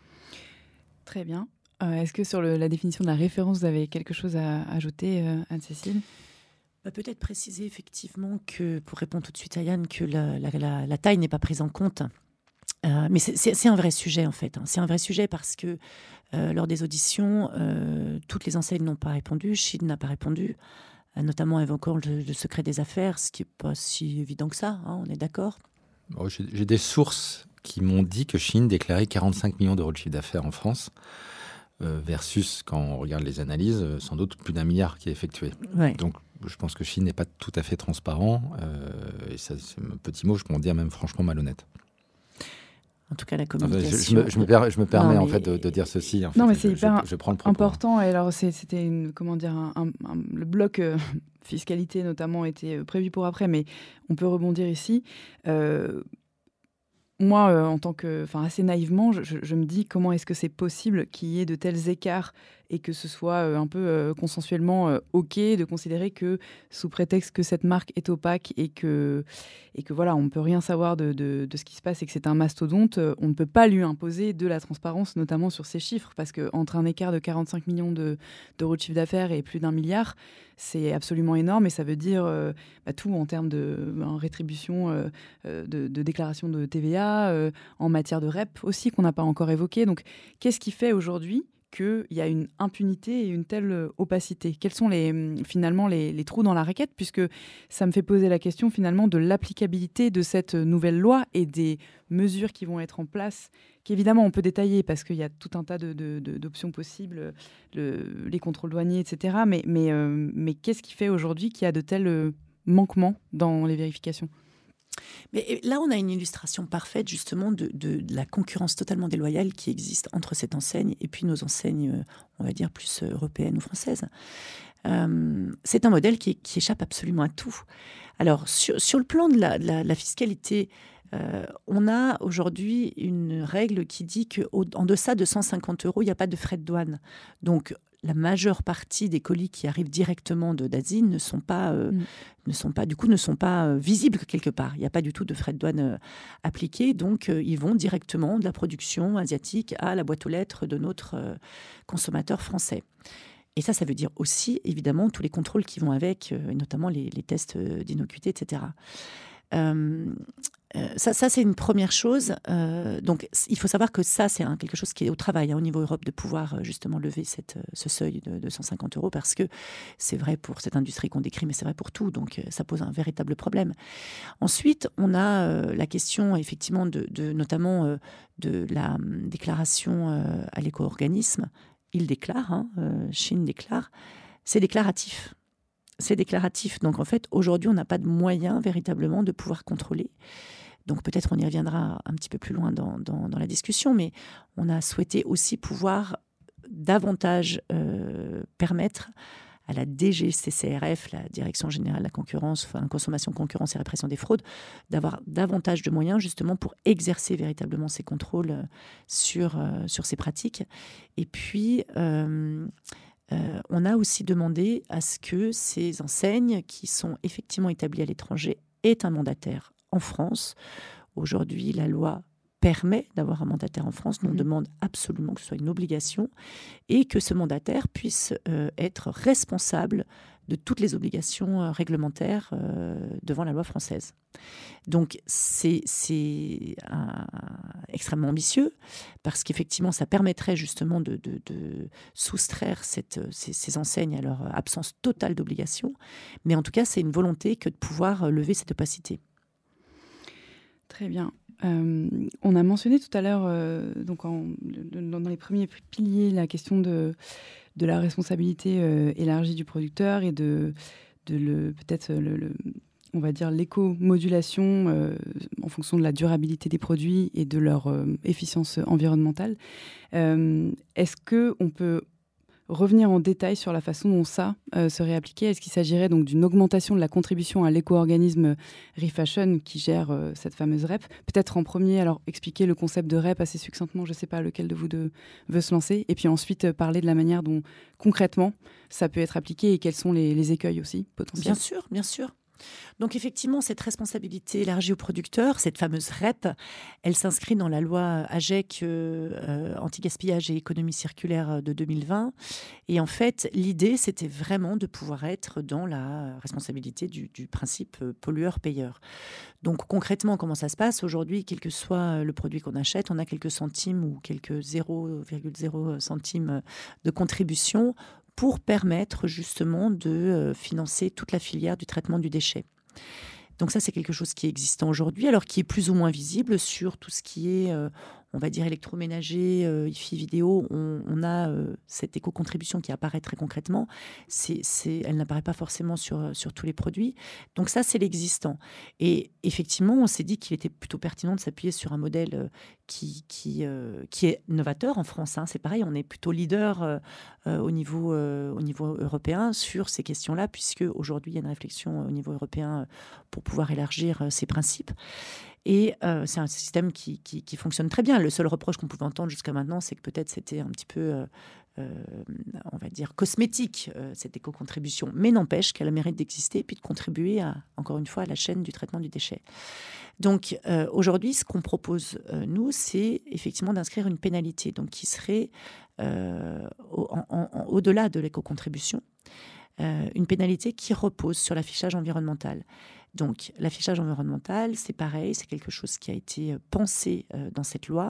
Très bien. Euh, est-ce que sur le, la définition de la référence, vous avez quelque chose à ajouter, euh, Anne-Cécile ? Bah, peut-être préciser effectivement que, pour répondre tout de suite à Yann, que la, la, la, la taille n'est pas prise en compte. Euh, mais c'est, c'est, c'est un vrai sujet, en fait. Hein. C'est un vrai sujet parce que euh, lors des auditions, euh, toutes les enseignes n'ont pas répondu. Shein n'a pas répondu, euh, notamment évoquant le, le secret des affaires, ce qui n'est pas si évident que ça, hein, on est d'accord ? Bon, j'ai, j'ai des sources qui m'ont dit que Shein déclarait quarante-cinq millions d'euros de chiffre d'affaires en France, euh, versus, quand on regarde les analyses, euh, sans doute plus d'un milliard qui est effectué. Ouais. Donc, je pense que Shein n'est pas tout à fait transparent. Euh, et ça, c'est un petit mot, je peux dire même franchement malhonnête. En tout cas, la communication. Enfin, je, je, me, je, me per, je me permets non, en mais... fait de, de dire ceci. En non, fait, mais c'est je, hyper je, je prends le propos. important. Et alors, c'est, c'était une, comment dire, un, un, un, le bloc euh, fiscalité notamment était prévu pour après, mais on peut rebondir ici. Euh, moi, euh, en tant que, enfin, assez naïvement, je, je, je me dis comment est-ce que c'est possible qu'il y ait de tels écarts et que ce soit euh, un peu euh, consensuellement euh, OK de considérer que, sous prétexte que cette marque est opaque et que, et que voilà, on ne peut rien savoir de, de, de ce qui se passe et que c'est un mastodonte, euh, on ne peut pas lui imposer de la transparence, notamment sur ces chiffres, parce qu'entre un écart de quarante-cinq millions de, d'euros de chiffre d'affaires et plus d'un milliard, c'est absolument énorme et ça veut dire euh, bah, tout en termes de en rétribution, euh, de, de déclaration de T V A, euh, en matière de R E P aussi, qu'on n'a pas encore évoqué. Donc, qu'est-ce qui fait aujourd'hui qu'il y a une impunité et une telle opacité? Quels sont les, finalement les, les trous dans la raquette? Puisque ça me fait poser la question finalement de l'applicabilité de cette nouvelle loi et des mesures qui vont être en place, qu'évidemment on peut détailler parce qu'il y a tout un tas de, de, de, d'options possibles, le, les contrôles douaniers, et cetera. Mais, mais, euh, mais qu'est-ce qui fait aujourd'hui qu'il y a de tels manquements dans les vérifications? Mais là, on a une illustration parfaite justement de, de, de la concurrence totalement déloyale qui existe entre cette enseigne et puis nos enseignes, on va dire, plus européennes ou françaises. Euh, c'est un modèle qui, qui échappe absolument à tout. Alors, sur, sur le plan de la, de la, de la fiscalité, euh, on a aujourd'hui une règle qui dit qu'en deçà de cent cinquante euros, il n'y a pas de frais de douane. Donc, la majeure partie des colis qui arrivent directement de, d'Asie ne sont pas, euh, mmh. ne sont pas, du coup, ne sont pas euh, visibles quelque part. Il n'y a pas du tout de frais de douane euh, appliqués. Donc, euh, ils vont directement de la production asiatique à la boîte aux lettres de notre euh, consommateur français. Et ça, ça veut dire aussi, évidemment, tous les contrôles qui vont avec, euh, notamment les, les tests d'innocuité, et cetera. Euh, euh, ça, ça, c'est une première chose. Euh, donc, il faut savoir que ça, c'est un, quelque chose qui est au travail hein, au niveau Europe, de pouvoir justement lever cette, ce seuil de, de cent cinquante euros, parce que c'est vrai pour cette industrie qu'on décrit, mais c'est vrai pour tout. Donc, ça pose un véritable problème. Ensuite, on a euh, la question, effectivement, de, de, notamment euh, de la déclaration euh, à l'éco-organisme. Il déclare, hein, euh, Chine déclare, c'est déclaratif. C'est déclaratif. Donc, en fait, aujourd'hui, on n'a pas de moyens véritablement de pouvoir contrôler. Donc, peut-être on y reviendra un petit peu plus loin dans, dans, dans la discussion, mais on a souhaité aussi pouvoir davantage euh, permettre à la D G C C R F, la Direction Générale de la Concurrence, enfin, Consommation, Concurrence et Répression des Fraudes, d'avoir davantage de moyens justement pour exercer véritablement ces contrôles sur, euh, sur ces pratiques. Et puis... Euh, Euh, on a aussi demandé à ce que ces enseignes qui sont effectivement établies à l'étranger aient un mandataire en France. Aujourd'hui, la loi permet d'avoir un mandataire en France. Nous, on demande absolument que ce soit une obligation et que ce mandataire puisse euh, être responsable de toutes les obligations euh, réglementaires euh, devant la loi française. Donc, c'est, c'est un, extrêmement ambitieux parce qu'effectivement, ça permettrait justement de, de, de soustraire cette, ces, ces enseignes à leur absence totale d'obligation. Mais en tout cas, c'est une volonté que de pouvoir lever cette opacité. Très bien. Euh, on a mentionné tout à l'heure, euh, donc en, dans, dans les premiers piliers, la question de, de la responsabilité euh, élargie du producteur et de, de le, peut-être, le, le, on va dire, l'éco-modulation euh, en fonction de la durabilité des produits et de leur euh, efficience environnementale. Euh, est-ce qu'on peut revenir en détail sur la façon dont ça euh, serait appliqué? Est-ce qu'il s'agirait donc d'une augmentation de la contribution à l'éco-organisme Refashion qui gère euh, cette fameuse R E P? Peut-être en premier, alors expliquer le concept de R E P assez succinctement, je ne sais pas lequel de vous deux veut se lancer, et puis ensuite euh, parler de la manière dont concrètement ça peut être appliqué et quels sont les, les écueils aussi potentiels. Bien sûr, bien sûr. Donc effectivement, cette responsabilité élargie aux producteurs, cette fameuse R E P, elle s'inscrit dans la loi AGEC euh, anti-gaspillage et économie circulaire de deux mille vingt. Et en fait, l'idée, c'était vraiment de pouvoir être dans la responsabilité du, du principe pollueur-payeur. Donc concrètement, comment ça se passe? Aujourd'hui, quel que soit le produit qu'on achète, on a quelques centimes ou quelques zéro virgule zéro centimes de contribution pour permettre justement de euh, financer toute la filière du traitement du déchet. Donc ça, c'est quelque chose qui est existant aujourd'hui, alors qui est plus ou moins visible sur tout ce qui est, euh, on va dire, électroménager, euh, hi-fi vidéo. On, on a euh, cette éco-contribution qui apparaît très concrètement. C'est, c'est, elle n'apparaît pas forcément sur, sur tous les produits. Donc ça, c'est l'existant. Et effectivement, on s'est dit qu'il était plutôt pertinent de s'appuyer sur un modèle euh, qui, qui, euh, qui est novateur en France. Hein. C'est pareil, on est plutôt leader euh, euh, au, niveau, euh, au niveau européen sur ces questions-là, puisque aujourd'hui, il y a une réflexion au niveau européen euh, pour pouvoir élargir euh, ces principes. Et euh, c'est un système qui, qui, qui fonctionne très bien. Le seul reproche qu'on pouvait entendre jusqu'à maintenant, c'est que peut-être c'était un petit peu, euh, euh, on va dire, cosmétique, euh, cette éco-contribution. Mais n'empêche qu'elle a le mérite d'exister et puis de contribuer, à, encore une fois, à la chaîne du traitement du déchet. Donc euh, aujourd'hui, ce qu'on propose, euh, nous, c'est effectivement d'inscrire une pénalité donc, qui serait euh, au, en, en, au-delà de l'éco-contribution, euh, une pénalité qui repose sur l'affichage environnemental. Donc, l'affichage environnemental, c'est pareil, c'est quelque chose qui a été pensé euh, dans cette loi,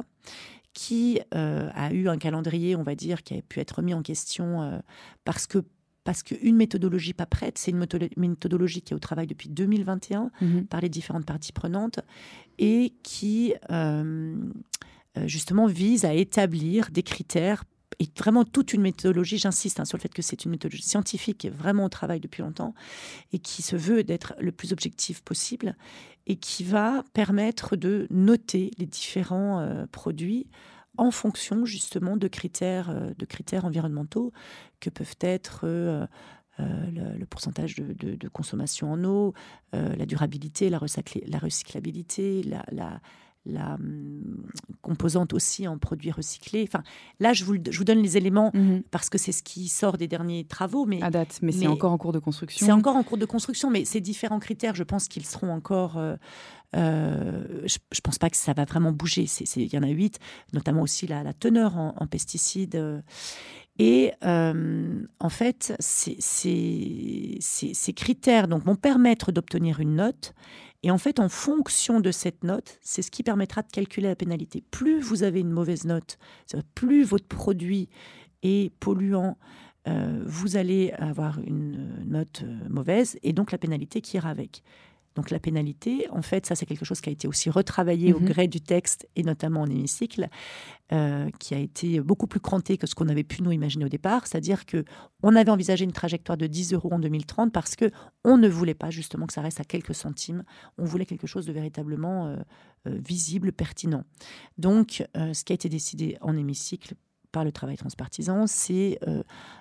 qui euh, a eu un calendrier, on va dire, qui a pu être mis en question euh, parce que parce qu'une méthodologie pas prête, c'est une méthodologie qui est au travail depuis deux mille vingt et un mmh. par les différentes parties prenantes et qui, euh, justement, vise à établir des critères et vraiment toute une méthodologie, j'insiste hein, sur le fait que c'est une méthodologie scientifique qui est vraiment au travail depuis longtemps et qui se veut d'être le plus objectif possible et qui va permettre de noter les différents euh, produits en fonction justement de critères, euh, de critères environnementaux que peuvent être euh, euh, le, le pourcentage de, de, de consommation en eau, euh, la durabilité, la, recycl- la recyclabilité, la... la la hum, composante aussi en produits recyclés. Enfin, là, je vous, je vous donne les éléments mmh. parce que c'est ce qui sort des derniers travaux. Mais, à date, mais, mais c'est encore en cours de construction. C'est encore en cours de construction, mais ces différents critères, je pense qu'ils seront encore... Euh, euh, je ne pense pas que ça va vraiment bouger. Il y en a huit, notamment aussi la, la teneur en, en pesticides. Euh, et euh, en fait, ces, ces, ces, ces critères donc, vont permettre d'obtenir une note. Et en fait, en fonction de cette note, c'est ce qui permettra de calculer la pénalité. Plus vous avez une mauvaise note, plus votre produit est polluant, euh, vous allez avoir une note mauvaise et donc la pénalité qui ira avec. Donc la pénalité, en fait, ça c'est quelque chose qui a été aussi retravaillé mmh. au gré du texte et notamment en hémicycle, euh, qui a été beaucoup plus cranté que ce qu'on avait pu nous imaginer au départ. C'est-à-dire qu'on avait envisagé une trajectoire de dix euros en deux mille trente parce qu'on ne voulait pas justement que ça reste à quelques centimes. On voulait quelque chose de véritablement euh, euh, visible, pertinent. Donc euh, ce qui a été décidé en hémicycle par le travail transpartisan, c'est euh,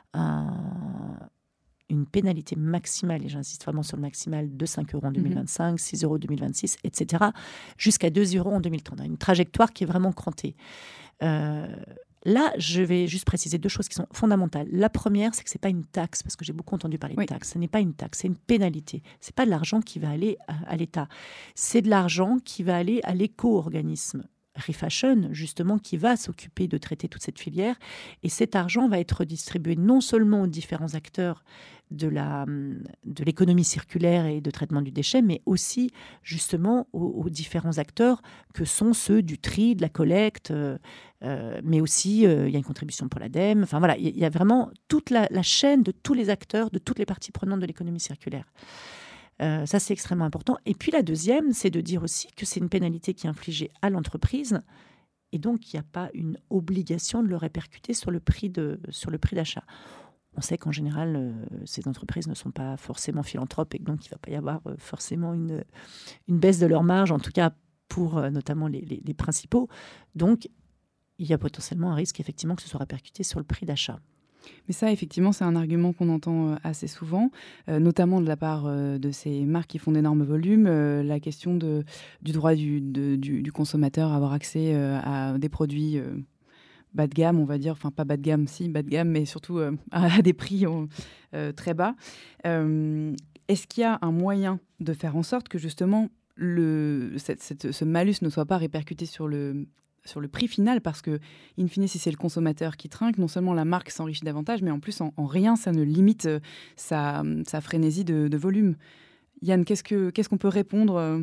un... une pénalité maximale, et j'insiste vraiment sur le maximal, de cinq euros en deux mille vingt-cinq, mmh. six euros en deux mille vingt-six, et cetera, jusqu'à deux euros en deux mille trente. Une trajectoire qui est vraiment crantée. Euh, là, je vais juste préciser deux choses qui sont fondamentales. La première, c'est que ce n'est pas une taxe, parce que j'ai beaucoup entendu parler oui. de taxe. Ce n'est pas une taxe, c'est une pénalité. Ce n'est pas de l'argent qui va aller à, à l'État. C'est de l'argent qui va aller à l'éco-organisme Refashion, justement, qui va s'occuper de traiter toute cette filière. Et cet argent va être distribué non seulement aux différents acteurs de, la, de l'économie circulaire et de traitement du déchet, mais aussi, justement, aux, aux différents acteurs que sont ceux du tri, de la collecte, euh, euh, mais aussi, il euh, y a une contribution pour l'ADEME. Enfin, voilà, il y, y a vraiment toute la, la chaîne de tous les acteurs, de toutes les parties prenantes de l'économie circulaire. Euh, ça, c'est extrêmement important. Et puis la deuxième, c'est de dire aussi que c'est une pénalité qui est infligée à l'entreprise et donc il n'y a pas une obligation de le répercuter sur le prix, de, sur le prix d'achat. On sait qu'en général, euh, ces entreprises ne sont pas forcément philanthropes et donc il ne va pas y avoir euh, forcément une, une baisse de leur marge, en tout cas pour euh, notamment les, les, les principaux. Donc, il y a potentiellement un risque effectivement que ce soit répercuté sur le prix d'achat. Mais ça, effectivement, c'est un argument qu'on entend assez souvent, euh, notamment de la part euh, de ces marques qui font d'énormes volumes. Euh, la question de, du droit du, de, du, du consommateur à avoir accès euh, à des produits euh, bas de gamme, on va dire. Enfin, pas bas de gamme, si, bas de gamme, mais surtout euh, à des prix euh, très bas. Euh, est-ce qu'il y a un moyen de faire en sorte que, justement, le, cette, cette, ce malus ne soit pas répercuté sur le... sur le prix final, parce que, in fine, si c'est le consommateur qui trinque, non seulement la marque s'enrichit davantage, mais en plus, en, en rien, ça ne limite euh, sa, sa frénésie de, de volume. Yann, qu'est-ce, que, qu'est-ce qu'on peut répondre euh,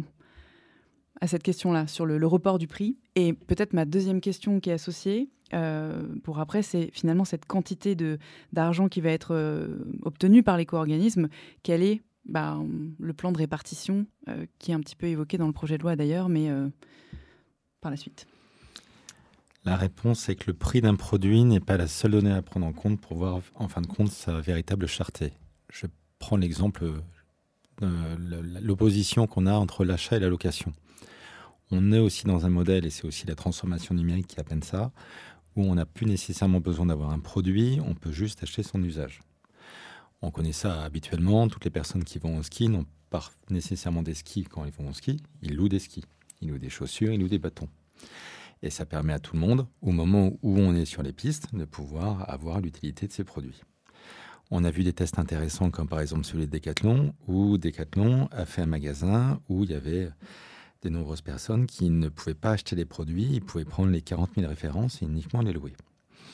à cette question-là, sur le, le report du prix ? Et peut-être ma deuxième question qui est associée, euh, pour après, c'est finalement cette quantité de, d'argent qui va être euh, obtenue par l'éco-organisme. Quel est bah, le plan de répartition, euh, qui est un petit peu évoqué dans le projet de loi d'ailleurs, mais euh, par la suite ? La réponse est que le prix d'un produit n'est pas la seule donnée à prendre en compte pour voir, en fin de compte, sa véritable cherté. Je prends l'exemple de l'opposition qu'on a entre l'achat et la location. On est aussi dans un modèle, et c'est aussi la transformation numérique qui appelle ça, où on n'a plus nécessairement besoin d'avoir un produit, on peut juste acheter son usage. On connaît ça habituellement, toutes les personnes qui vont au ski n'ont pas nécessairement des skis quand ils vont au ski, ils louent des skis, ils louent des chaussures, ils louent des bâtons. Et ça permet à tout le monde, au moment où on est sur les pistes, de pouvoir avoir l'utilité de ces produits. On a vu des tests intéressants, comme par exemple celui de Decathlon, où Decathlon a fait un magasin où il y avait de nombreuses personnes qui ne pouvaient pas acheter les produits, ils pouvaient prendre les quarante mille références et uniquement les louer.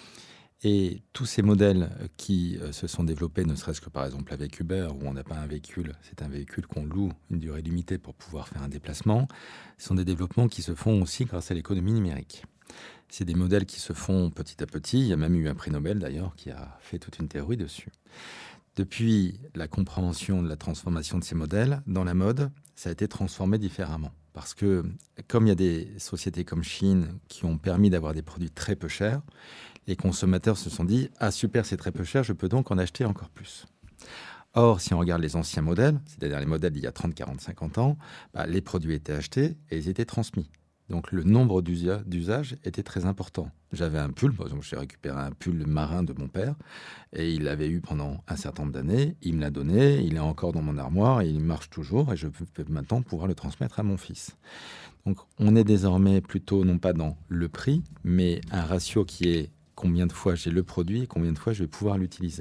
Et tous ces modèles qui se sont développés, ne serait-ce que par exemple avec Uber, où on n'a pas un véhicule, c'est un véhicule qu'on loue une durée limitée pour pouvoir faire un déplacement, sont des développements qui se font aussi grâce à l'économie numérique. C'est des modèles qui se font petit à petit. Il y a même eu un prix Nobel d'ailleurs qui a fait toute une théorie dessus. Depuis la compréhension de la transformation de ces modèles, dans la mode, ça a été transformé différemment. Parce que comme il y a des sociétés comme Shein qui ont permis d'avoir des produits très peu chers, Les consommateurs se sont dit « Ah super, c'est très peu cher, je peux donc en acheter encore plus ». Or, si on regarde les anciens modèles, c'est-à-dire les modèles d'il y a trente, quarante, cinquante ans, bah, les produits étaient achetés et ils étaient transmis. Donc le nombre d'usa- d'usages était très important. J'avais un pull, par exemple, j'ai récupéré un pull marin de mon père et il l'avait eu pendant un certain nombre d'années. Il me l'a donné, il est encore dans mon armoire et il marche toujours et je peux maintenant pouvoir le transmettre à mon fils. Donc on est désormais plutôt non pas dans le prix, mais un ratio qui est combien de fois j'ai le produit et combien de fois je vais pouvoir l'utiliser.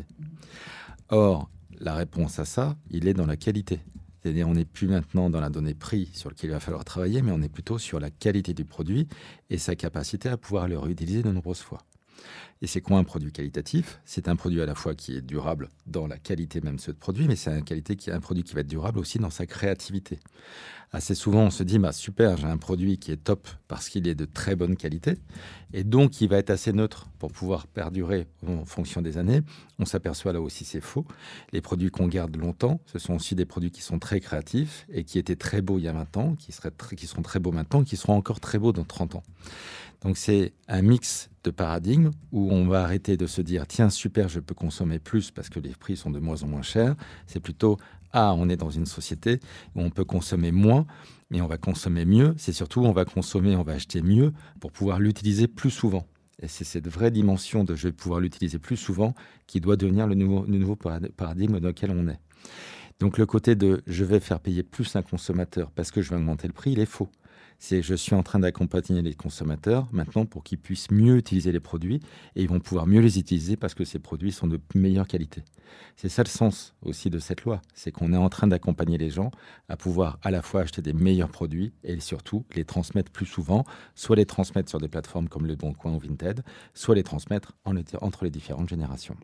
Or, la réponse à ça, il est dans la qualité. C'est-à-dire on n'est plus maintenant dans la donnée prix sur laquelle il va falloir travailler, mais on est plutôt sur la qualité du produit et sa capacité à pouvoir le réutiliser de nombreuses fois. Et c'est quoi un produit qualitatif ? C'est un produit à la fois qui est durable dans la qualité même de ce produit, mais c'est un, qualité qui, un produit qui va être durable aussi dans sa créativité. Assez souvent, on se dit bah, « super, j'ai un produit qui est top parce qu'il est de très bonne qualité et donc il va être assez neutre pour pouvoir perdurer en fonction des années ». On s'aperçoit là aussi c'est faux. Les produits qu'on garde longtemps, ce sont aussi des produits qui sont très créatifs et qui étaient très beaux il y a vingt ans, qui, seraient très, qui seront très beaux maintenant, qui seront encore très beaux dans trente ans. Donc c'est un mix de paradigmes où on va arrêter de se dire « tiens, super, je peux consommer plus parce que les prix sont de moins en moins chers ». C'est plutôt « ah, on est dans une société où on peut consommer moins, mais on va consommer mieux ». C'est surtout on va consommer, on va acheter mieux pour pouvoir l'utiliser plus souvent. Et c'est cette vraie dimension de « je vais pouvoir l'utiliser plus souvent » qui doit devenir le nouveau, le nouveau paradigme dans lequel on est. Donc le côté de « je vais faire payer plus un consommateur parce que je vais augmenter le prix », il est faux. C'est je suis en train d'accompagner les consommateurs maintenant pour qu'ils puissent mieux utiliser les produits et ils vont pouvoir mieux les utiliser parce que ces produits sont de meilleure qualité. C'est ça le sens aussi de cette loi, c'est qu'on est en train d'accompagner les gens à pouvoir à la fois acheter des meilleurs produits et surtout les transmettre plus souvent, soit les transmettre sur des plateformes comme Le Bon Coin ou Vinted, soit les transmettre en, entre les différentes générations.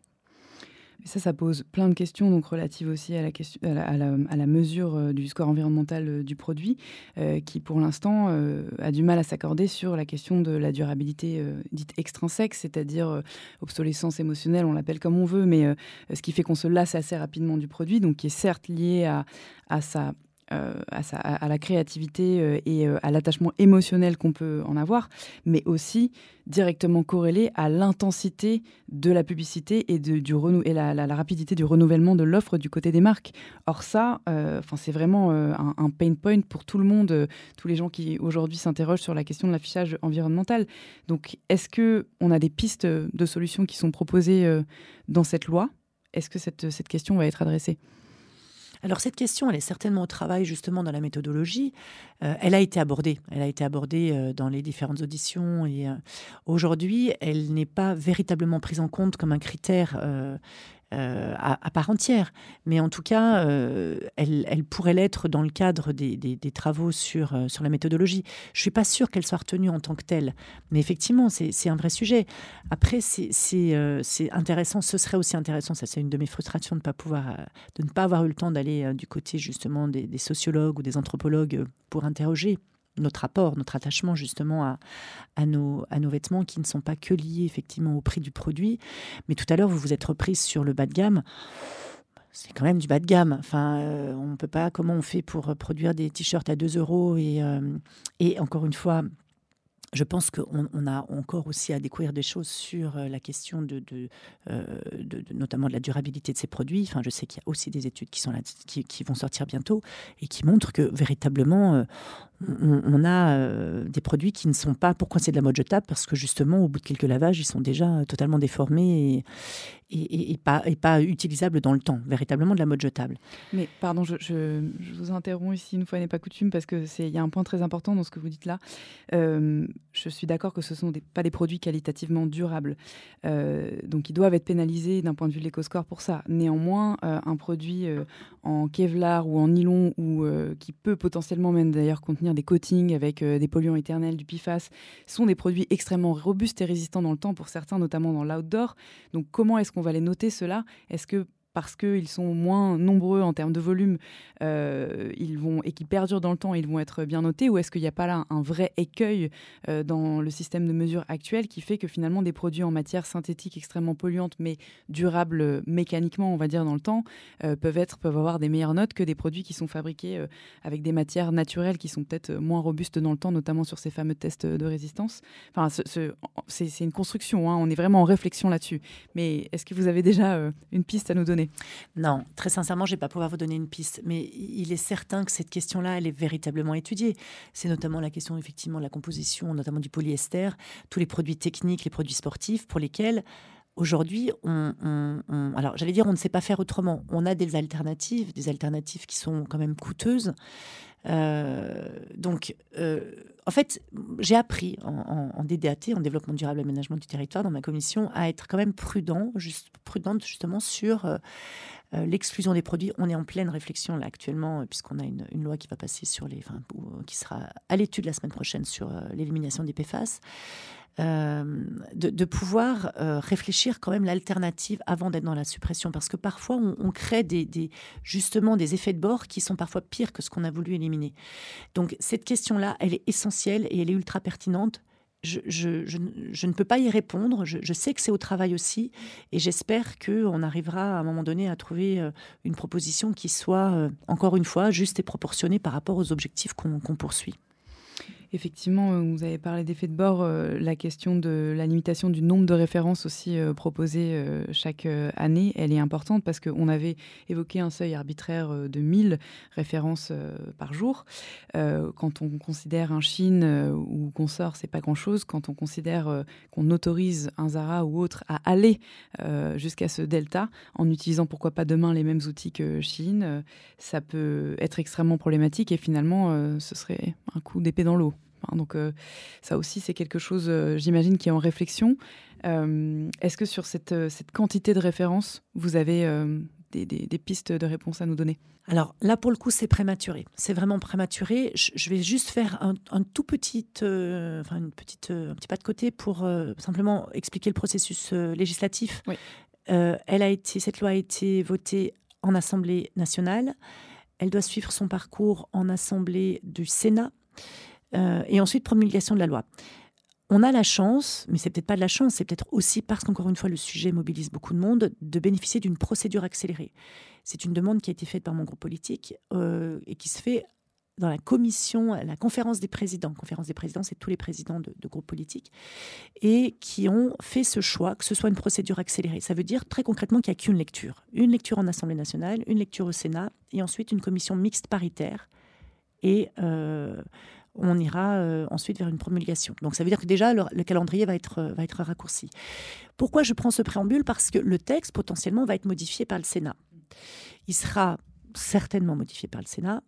Et ça, ça pose plein de questions, donc relatives aussi à la, question, à la, à la, à la mesure euh, du score environnemental euh, du produit, euh, qui pour l'instant euh, a du mal à s'accorder sur la question de la durabilité euh, dite extrinsèque, c'est-à-dire euh, obsolescence émotionnelle, on l'appelle comme on veut, mais euh, ce qui fait qu'on se lasse assez rapidement du produit, donc qui est certes lié à, à sa... Euh, à, sa, à la créativité euh, et euh, à l'attachement émotionnel qu'on peut en avoir, mais aussi directement corrélé à l'intensité de la publicité et, de, du renou- et la, la, la rapidité du renouvellement de l'offre du côté des marques. Or ça, euh, c'est vraiment euh, un, un pain point pour tout le monde, euh, tous les gens qui aujourd'hui s'interrogent sur la question de l'affichage environnemental. Donc est-ce qu'on a des pistes de solutions qui sont proposées euh, dans cette loi ? Est-ce que cette, cette question va être adressée ? Alors cette question, elle est certainement au travail justement dans la méthodologie. Euh, elle a été abordée, elle a été abordée euh, dans les différentes auditions et euh, aujourd'hui, elle n'est pas véritablement prise en compte comme un critère euh, euh, à, à part entière. Mais en tout cas, euh, elle, elle pourrait l'être dans le cadre des, des, des travaux sur, euh, sur la méthodologie. Je ne suis pas sûre qu'elle soit retenue en tant que telle. Mais effectivement, c'est, c'est un vrai sujet. Après, c'est, c'est, euh, c'est intéressant. Ce serait aussi intéressant, ça c'est une de mes frustrations, de, pas pouvoir, euh, de ne pas avoir eu le temps d'aller euh, du côté justement des, des sociologues ou des anthropologues euh, pour interroger notre rapport, notre attachement justement à, à, nos, à nos vêtements qui ne sont pas que liés effectivement au prix du produit. Mais tout à l'heure, vous vous êtes reprise sur le bas de gamme. C'est quand même du bas de gamme. Enfin, euh, on ne peut pas... Comment on fait pour produire des t-shirts à deux euros et, euh, et encore une fois... Je pense qu'on on a encore aussi à découvrir des choses sur la question de, de, euh, de, de notamment de la durabilité de ces produits. Enfin, je sais qu'il y a aussi des études qui, sont là, qui, qui vont sortir bientôt et qui montrent que véritablement, euh, on, on a euh, des produits qui ne sont pas... Pourquoi c'est de la mode jetable ? Parce que justement, au bout de quelques lavages, ils sont déjà totalement déformés et, et, et, et, pas, et pas utilisables dans le temps. Véritablement de la mode jetable. Mais pardon, je, je, je vous interromps ici, une fois n'est pas coutume, parce qu'il y a un point très important dans ce que vous dites là. Euh, Je suis d'accord que ce ne sont des, pas des produits qualitativement durables. Euh, donc, ils doivent être pénalisés d'un point de vue de l'éco-score pour ça. Néanmoins, euh, un produit euh, en Kevlar ou en nylon, ou euh, qui peut potentiellement même d'ailleurs contenir des coatings avec euh, des polluants éternels, du P F A S, sont des produits extrêmement robustes et résistants dans le temps pour certains, notamment dans l'outdoor. Donc, comment est-ce qu'on va les noter, ceux-là ? Est-ce que parce qu'ils sont moins nombreux en termes de volume euh, ils vont, et qu'ils perdurent dans le temps, ils vont être bien notés, ou est-ce qu'il n'y a pas là un vrai écueil euh, dans le système de mesure actuel qui fait que finalement des produits en matière synthétique extrêmement polluante mais durables euh, mécaniquement, on va dire, dans le temps, euh, peuvent, être, peuvent avoir des meilleures notes que des produits qui sont fabriqués euh, avec des matières naturelles qui sont peut-être moins robustes dans le temps, notamment sur ces fameux tests de résistance. Enfin, ce, ce, c'est, c'est une construction, hein, on est vraiment en réflexion là-dessus. Mais est-ce que vous avez déjà euh, une piste à nous donner ? Non, très sincèrement, je ne vais pas pouvoir vous donner une piste. Mais il est certain que cette question-là, elle est véritablement étudiée. C'est notamment la question, effectivement, de la composition, notamment du polyester, tous les produits techniques, les produits sportifs, pour lesquels, aujourd'hui, on, on, on, alors j'allais dire, on ne sait pas faire autrement. On a des alternatives, des alternatives qui sont quand même coûteuses. Euh, donc, euh, en fait, j'ai appris en, en, en D D A T, en développement durable et aménagement du territoire, dans ma commission, à être quand même prudent, juste, prudente justement sur euh, euh, l'exclusion des produits. On est en pleine réflexion là actuellement, puisqu'on a une, une loi qui va passer sur les, enfin, qui sera à l'étude la semaine prochaine sur euh, l'élimination des P F A S. Euh, de, de pouvoir euh, réfléchir quand même l'alternative avant d'être dans la suppression, parce que parfois on, on crée des, des, justement des effets de bord qui sont parfois pires que ce qu'on a voulu éliminer. Donc cette question-là, elle est essentielle et elle est ultra pertinente. Je, je, je, je ne peux pas y répondre, je, je sais que c'est au travail aussi, et j'espère qu'on arrivera à un moment donné à trouver une proposition qui soit, encore une fois, juste et proportionnée par rapport aux objectifs qu'on, qu'on poursuit. Effectivement, vous avez parlé d'effet de bord, euh, la question de la limitation du nombre de références aussi euh, proposées euh, chaque euh, année, elle est importante parce qu'on avait évoqué un seuil arbitraire euh, de mille références euh, par jour. Euh, quand on considère un Shein euh, ou consort, c'est pas grand-chose. Quand on considère euh, qu'on autorise un Zara ou autre à aller euh, jusqu'à ce delta, en utilisant pourquoi pas demain les mêmes outils que Shein, euh, ça peut être extrêmement problématique et finalement, euh, ce serait un coup d'épée dans l'eau. Donc euh, ça aussi, c'est quelque chose, euh, j'imagine, qui est en réflexion. Euh, est-ce que sur cette, cette quantité de références, vous avez euh, des, des, des pistes de réponse à nous donner ? Alors là, pour le coup, c'est prématuré. C'est vraiment prématuré. Je, je vais juste faire un, un tout petit, euh, enfin une petite, euh, un petit pas de côté pour euh, simplement expliquer le processus euh, législatif. Oui. Euh, elle a été, cette loi a été votée en Assemblée nationale. Elle doit suivre son parcours en Assemblée du Sénat. Euh, et ensuite, promulgation de la loi. On a la chance, mais c'est peut-être pas de la chance, c'est peut-être aussi parce qu'encore une fois, le sujet mobilise beaucoup de monde, de bénéficier d'une procédure accélérée. C'est une demande qui a été faite par mon groupe politique euh, et qui se fait dans la commission, la conférence des présidents. La conférence des présidents, c'est tous les présidents de, de groupes politiques et qui ont fait ce choix, que ce soit une procédure accélérée. Ça veut dire très concrètement qu'il n'y a qu'une lecture. Une lecture en Assemblée nationale, une lecture au Sénat et ensuite une commission mixte paritaire. Et euh, on ira euh, ensuite vers une promulgation. Donc ça veut dire que déjà, le, le calendrier va être, va être raccourci. Pourquoi je prends ce préambule ? Parce que le texte, potentiellement, va être modifié par le Sénat. Il sera certainement modifié par le Sénat.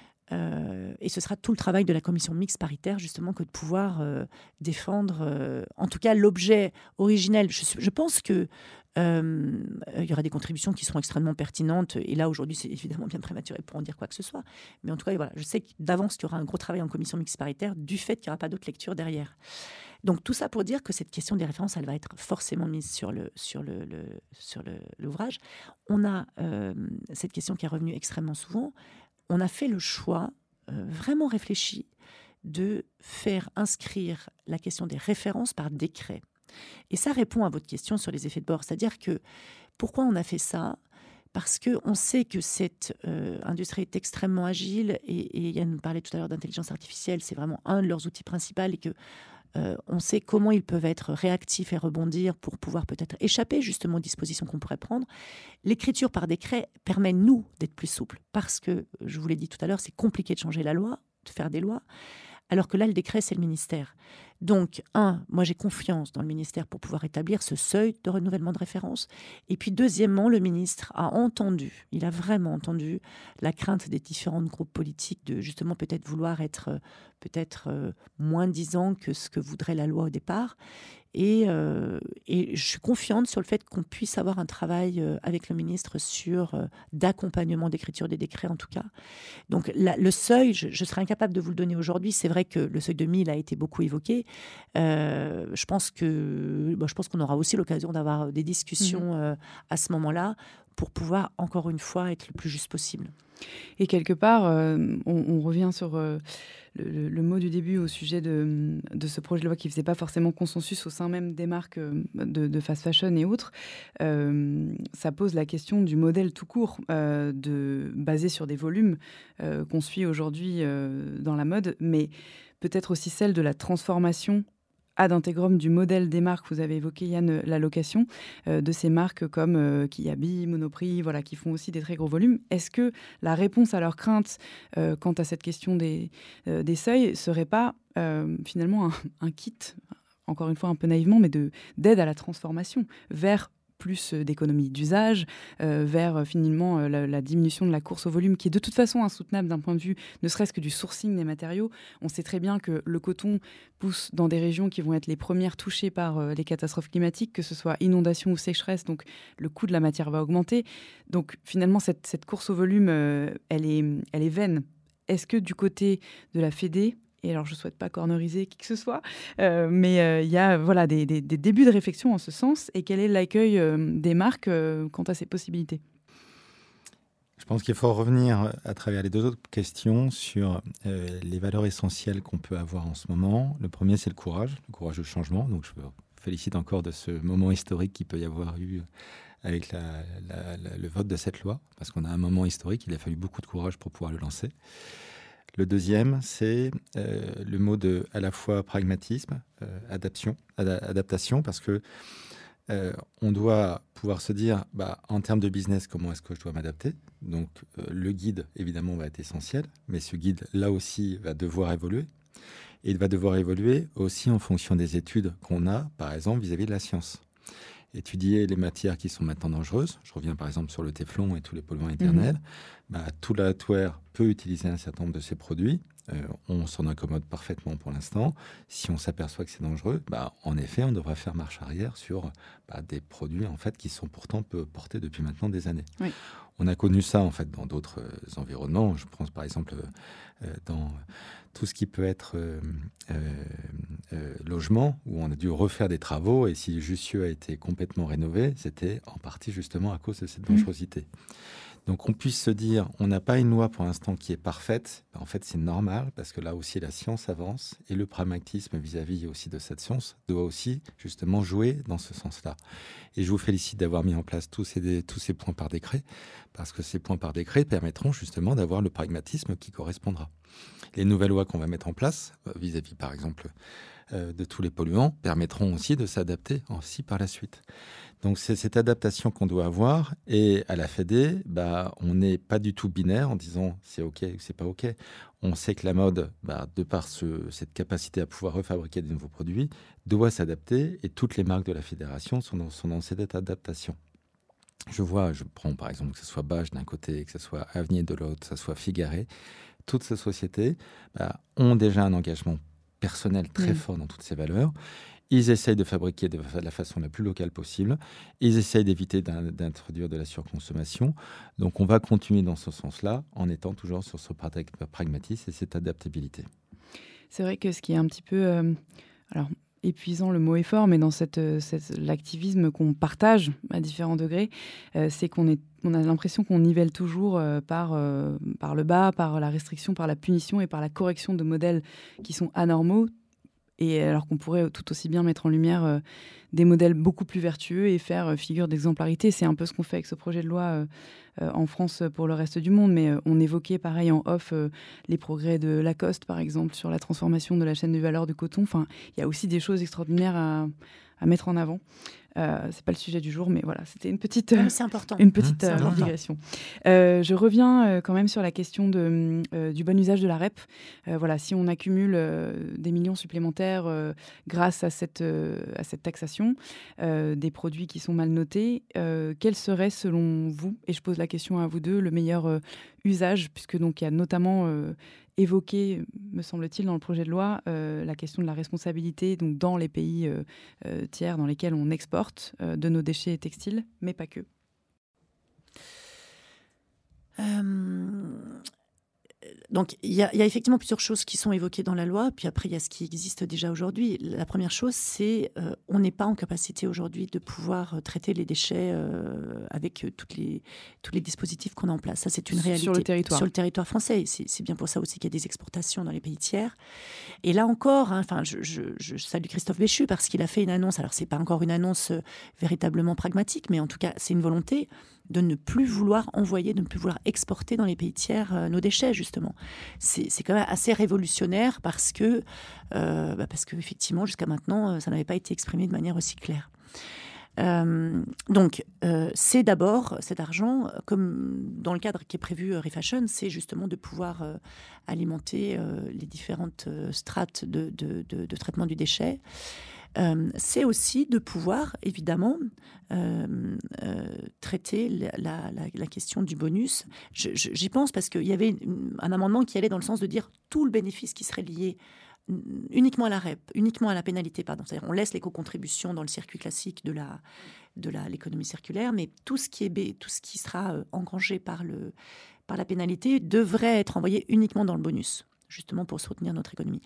Euh, et ce sera tout le travail de la commission mixte paritaire, justement, que de pouvoir euh, défendre, euh, en tout cas, l'objet originel. Je, je pense que Euh, il y aura des contributions qui seront extrêmement pertinentes. Et là, aujourd'hui, c'est évidemment bien prématuré pour en dire quoi que ce soit. Mais en tout cas, voilà, je sais d'avance qu'il y aura un gros travail en commission mixte paritaire du fait qu'il n'y aura pas d'autres lectures derrière. Donc, tout ça pour dire que cette question des références, elle va être forcément mise sur, le, sur, le, le, sur le, l'ouvrage. On a euh, cette question qui est revenue extrêmement souvent. On a fait le choix, euh, vraiment réfléchi, de faire inscrire la question des références par décret. Et ça répond à votre question sur les effets de bord. C'est-à-dire que, pourquoi on a fait ça ? Parce qu'on sait que cette euh, industrie est extrêmement agile, et, et Yann parlait tout à l'heure d'intelligence artificielle, c'est vraiment un de leurs outils principaux, et que euh, on sait comment ils peuvent être réactifs et rebondir pour pouvoir peut-être échapper justement aux dispositions qu'on pourrait prendre. L'écriture par décret permet, nous, d'être plus souples, parce que, je vous l'ai dit tout à l'heure, c'est compliqué de changer la loi, de faire des lois, alors que là, le décret, c'est le ministère. Donc, un, moi, j'ai confiance dans le ministère pour pouvoir établir ce seuil de renouvellement de référence. Et puis, deuxièmement, le ministre a entendu, il a vraiment entendu la crainte des différents groupes politiques de, justement, peut-être vouloir être euh, peut-être euh, moins disant que ce que voudrait la loi au départ. Et, euh, et je suis confiante sur le fait qu'on puisse avoir un travail euh, avec le ministre sur euh, d'accompagnement d'écriture des décrets, en tout cas. Donc, la, le seuil, je, je serais incapable de vous le donner aujourd'hui. C'est vrai que le seuil de mille a été beaucoup évoqué. développé. Euh, je pense que, bon, je pense qu'on aura aussi l'occasion d'avoir des discussions mmh. euh, à ce moment-là pour pouvoir, encore une fois, être le plus juste possible. Et quelque part, euh, on, on revient sur euh, le, le mot du début au sujet de, de ce projet de loi qui ne faisait pas forcément consensus au sein même des marques de, de fast fashion et autres. Euh, ça pose la question du modèle tout court, euh, de, basé sur des volumes euh, qu'on suit aujourd'hui euh, dans la mode, mais peut-être aussi celle de la transformation ad integrum du modèle des marques. Vous avez évoqué, Yann, la location euh, de ces marques comme euh, Kiabi, Monoprix, voilà, qui font aussi des très gros volumes. Est-ce que la réponse à leurs craintes euh, quant à cette question des, euh, des seuils ne serait pas euh, finalement un, un kit, encore une fois un peu naïvement, mais de, d'aide à la transformation vers plus d'économie d'usage, euh, vers euh, finalement euh, la, la diminution de la course au volume, qui est de toute façon insoutenable d'un point de vue ne serait-ce que du sourcing des matériaux. On sait très bien que le coton pousse dans des régions qui vont être les premières touchées par euh, les catastrophes climatiques, que ce soit inondation ou sécheresse, donc le coût de la matière va augmenter. Donc finalement, cette, cette course au volume, euh, elle est, elle est vaine. Est-ce que du côté de la Fédé, et alors, je ne souhaite pas corneriser qui que ce soit, euh, mais il euh, y a voilà, des, des, des débuts de réflexion en ce sens. Et quel est l'accueil euh, des marques euh, quant à ces possibilités ? Je pense qu'il faut revenir à travers les deux autres questions sur euh, les valeurs essentielles qu'on peut avoir en ce moment. Le premier, c'est le courage, le courage de changement. Donc, je me félicite encore de ce moment historique qu'il peut y avoir eu avec la, la, la, le vote de cette loi, parce qu'on a un moment historique, il a fallu beaucoup de courage pour pouvoir le lancer. Le deuxième, c'est euh, le mot de à la fois pragmatisme, euh, adaptation, ad- adaptation, parce que euh, on doit pouvoir se dire, bah, en termes de business, comment est-ce que je dois m'adapter ? Donc, euh, le guide, évidemment, va être essentiel, mais ce guide, là aussi, va devoir évoluer. Et il va devoir évoluer aussi en fonction des études qu'on a, par exemple, vis-à-vis de la science. Étudier les matières qui sont maintenant dangereuses. Je reviens par exemple sur le téflon et tous les polluants éternels. Mmh. Bah, tout l'outwear peut utiliser un certain nombre de ces produits. Euh, on s'en accommode parfaitement pour l'instant. Si on s'aperçoit que c'est dangereux, bah, en effet, on devrait faire marche arrière sur bah, des produits en fait, qui sont pourtant peu portés depuis maintenant des années. Oui. On a connu ça en fait, dans d'autres euh, environnements. Je pense par exemple euh, dans tout ce qui peut être euh, euh, euh, logement, où on a dû refaire des travaux. Et si Jussieu a été complètement rénové, c'était en partie justement à cause de cette dangerosité. Mmh. Donc on puisse se dire, on n'a pas une loi pour l'instant qui est parfaite. En fait, c'est normal parce que là aussi, la science avance et le pragmatisme vis-à-vis aussi de cette science doit aussi justement jouer dans ce sens-là. Et je vous félicite d'avoir mis en place tous ces, tous ces points par décret, parce que ces points par décret permettront justement d'avoir le pragmatisme qui correspondra. Les nouvelles lois qu'on va mettre en place, vis-à-vis par exemple euh, de tous les polluants, permettront aussi de s'adapter aussi par la suite. Donc c'est cette adaptation qu'on doit avoir. Et à la Fédé, bah, on n'est pas du tout binaire en disant c'est OK ou c'est pas OK. On sait que la mode, bah, de par ce, cette capacité à pouvoir refabriquer de nouveaux produits, doit s'adapter. Et toutes les marques de la Fédération sont dans, sont dans cette adaptation. Je vois, je prends par exemple que ce soit Bage d'un côté, que ce soit Avenir de l'autre, que ce soit Figaré. Toutes ces sociétés bah, ont déjà un engagement personnel très mmh. fort dans toutes ces valeurs. Ils essayent de fabriquer de la façon la plus locale possible. Ils essayent d'éviter d'introduire de la surconsommation. Donc, on va continuer dans ce sens-là en étant toujours sur ce pragmatisme et cette adaptabilité. C'est vrai que ce qui est un petit peu... Euh, alors, épuisant, le mot est fort, mais dans cette, cette, l'activisme qu'on partage à différents degrés, euh, c'est qu'on est, on a l'impression qu'on nivelle toujours euh, par, euh, par le bas, par la restriction, par la punition et par la correction de modèles qui sont anormaux. Et alors qu'on pourrait tout aussi bien mettre en lumière euh, des modèles beaucoup plus vertueux et faire euh, figure d'exemplarité. C'est un peu ce qu'on fait avec ce projet de loi euh, euh, en France pour le reste du monde. Mais euh, on évoquait pareil en off euh, les progrès de Lacoste, par exemple, sur la transformation de la chaîne de valeur du coton. Enfin, il y a aussi des choses extraordinaires à, à mettre en avant. Euh, c'est pas le sujet du jour, mais voilà, c'était une petite, euh, c'est important. une petite mmh, euh, digression. Euh, je reviens euh, quand même sur la question de, euh, du bon usage de la R E P. Euh, voilà, si on accumule euh, des millions supplémentaires euh, grâce à cette, euh, à cette taxation euh, des produits qui sont mal notés, euh, quel serait selon vous, et je pose la question à vous deux, le meilleur euh, usage, puisque donc il y a notamment euh, évoqué, me semble-t-il, dans le projet de loi, euh, la question de la responsabilité donc dans les pays euh, euh, tiers dans lesquels on exporte euh, de nos déchets textiles, mais pas que. Euh, donc, il y, y a effectivement plusieurs choses qui sont évoquées dans la loi. Puis après, il y a ce qui existe déjà aujourd'hui. La première chose, c'est euh, on n'est pas en capacité aujourd'hui de pouvoir traiter les déchets euh, avec toutes les, tous les dispositifs qu'on a en place. Ça, c'est une réalité. Sur le territoire. Sur le territoire français. C'est, c'est bien pour ça aussi qu'il y a des exportations dans les pays tiers. Et là encore, hein, je, je, je salue Christophe Béchu parce qu'il a fait une annonce. Alors, ce n'est pas encore une annonce euh, véritablement pragmatique, mais en tout cas, c'est une volonté de ne plus vouloir envoyer, de ne plus vouloir exporter dans les pays tiers euh, nos déchets, justement. C'est, c'est quand même assez révolutionnaire parce que, euh, bah parce que effectivement, jusqu'à maintenant, ça n'avait pas été exprimé de manière aussi claire. Euh, donc, euh, c'est d'abord cet argent, comme dans le cadre qui est prévu euh, Refashion, c'est justement de pouvoir euh, alimenter euh, les différentes euh, strates de, de, de, de traitement du déchet. Euh, c'est aussi de pouvoir, évidemment, euh, euh, traiter la, la, la question du bonus. Je, je, j'y pense parce qu'il y avait une, un amendement qui allait dans le sens de dire tout le bénéfice qui serait lié uniquement à la R E P, uniquement à la pénalité, pardon. C'est-à-dire on laisse l'éco-contribution dans le circuit classique de, la, de la, l'économie circulaire, mais tout ce qui, est, tout ce qui sera engrangé par, le, par la pénalité devrait être envoyé uniquement dans le bonus, justement pour soutenir notre économie.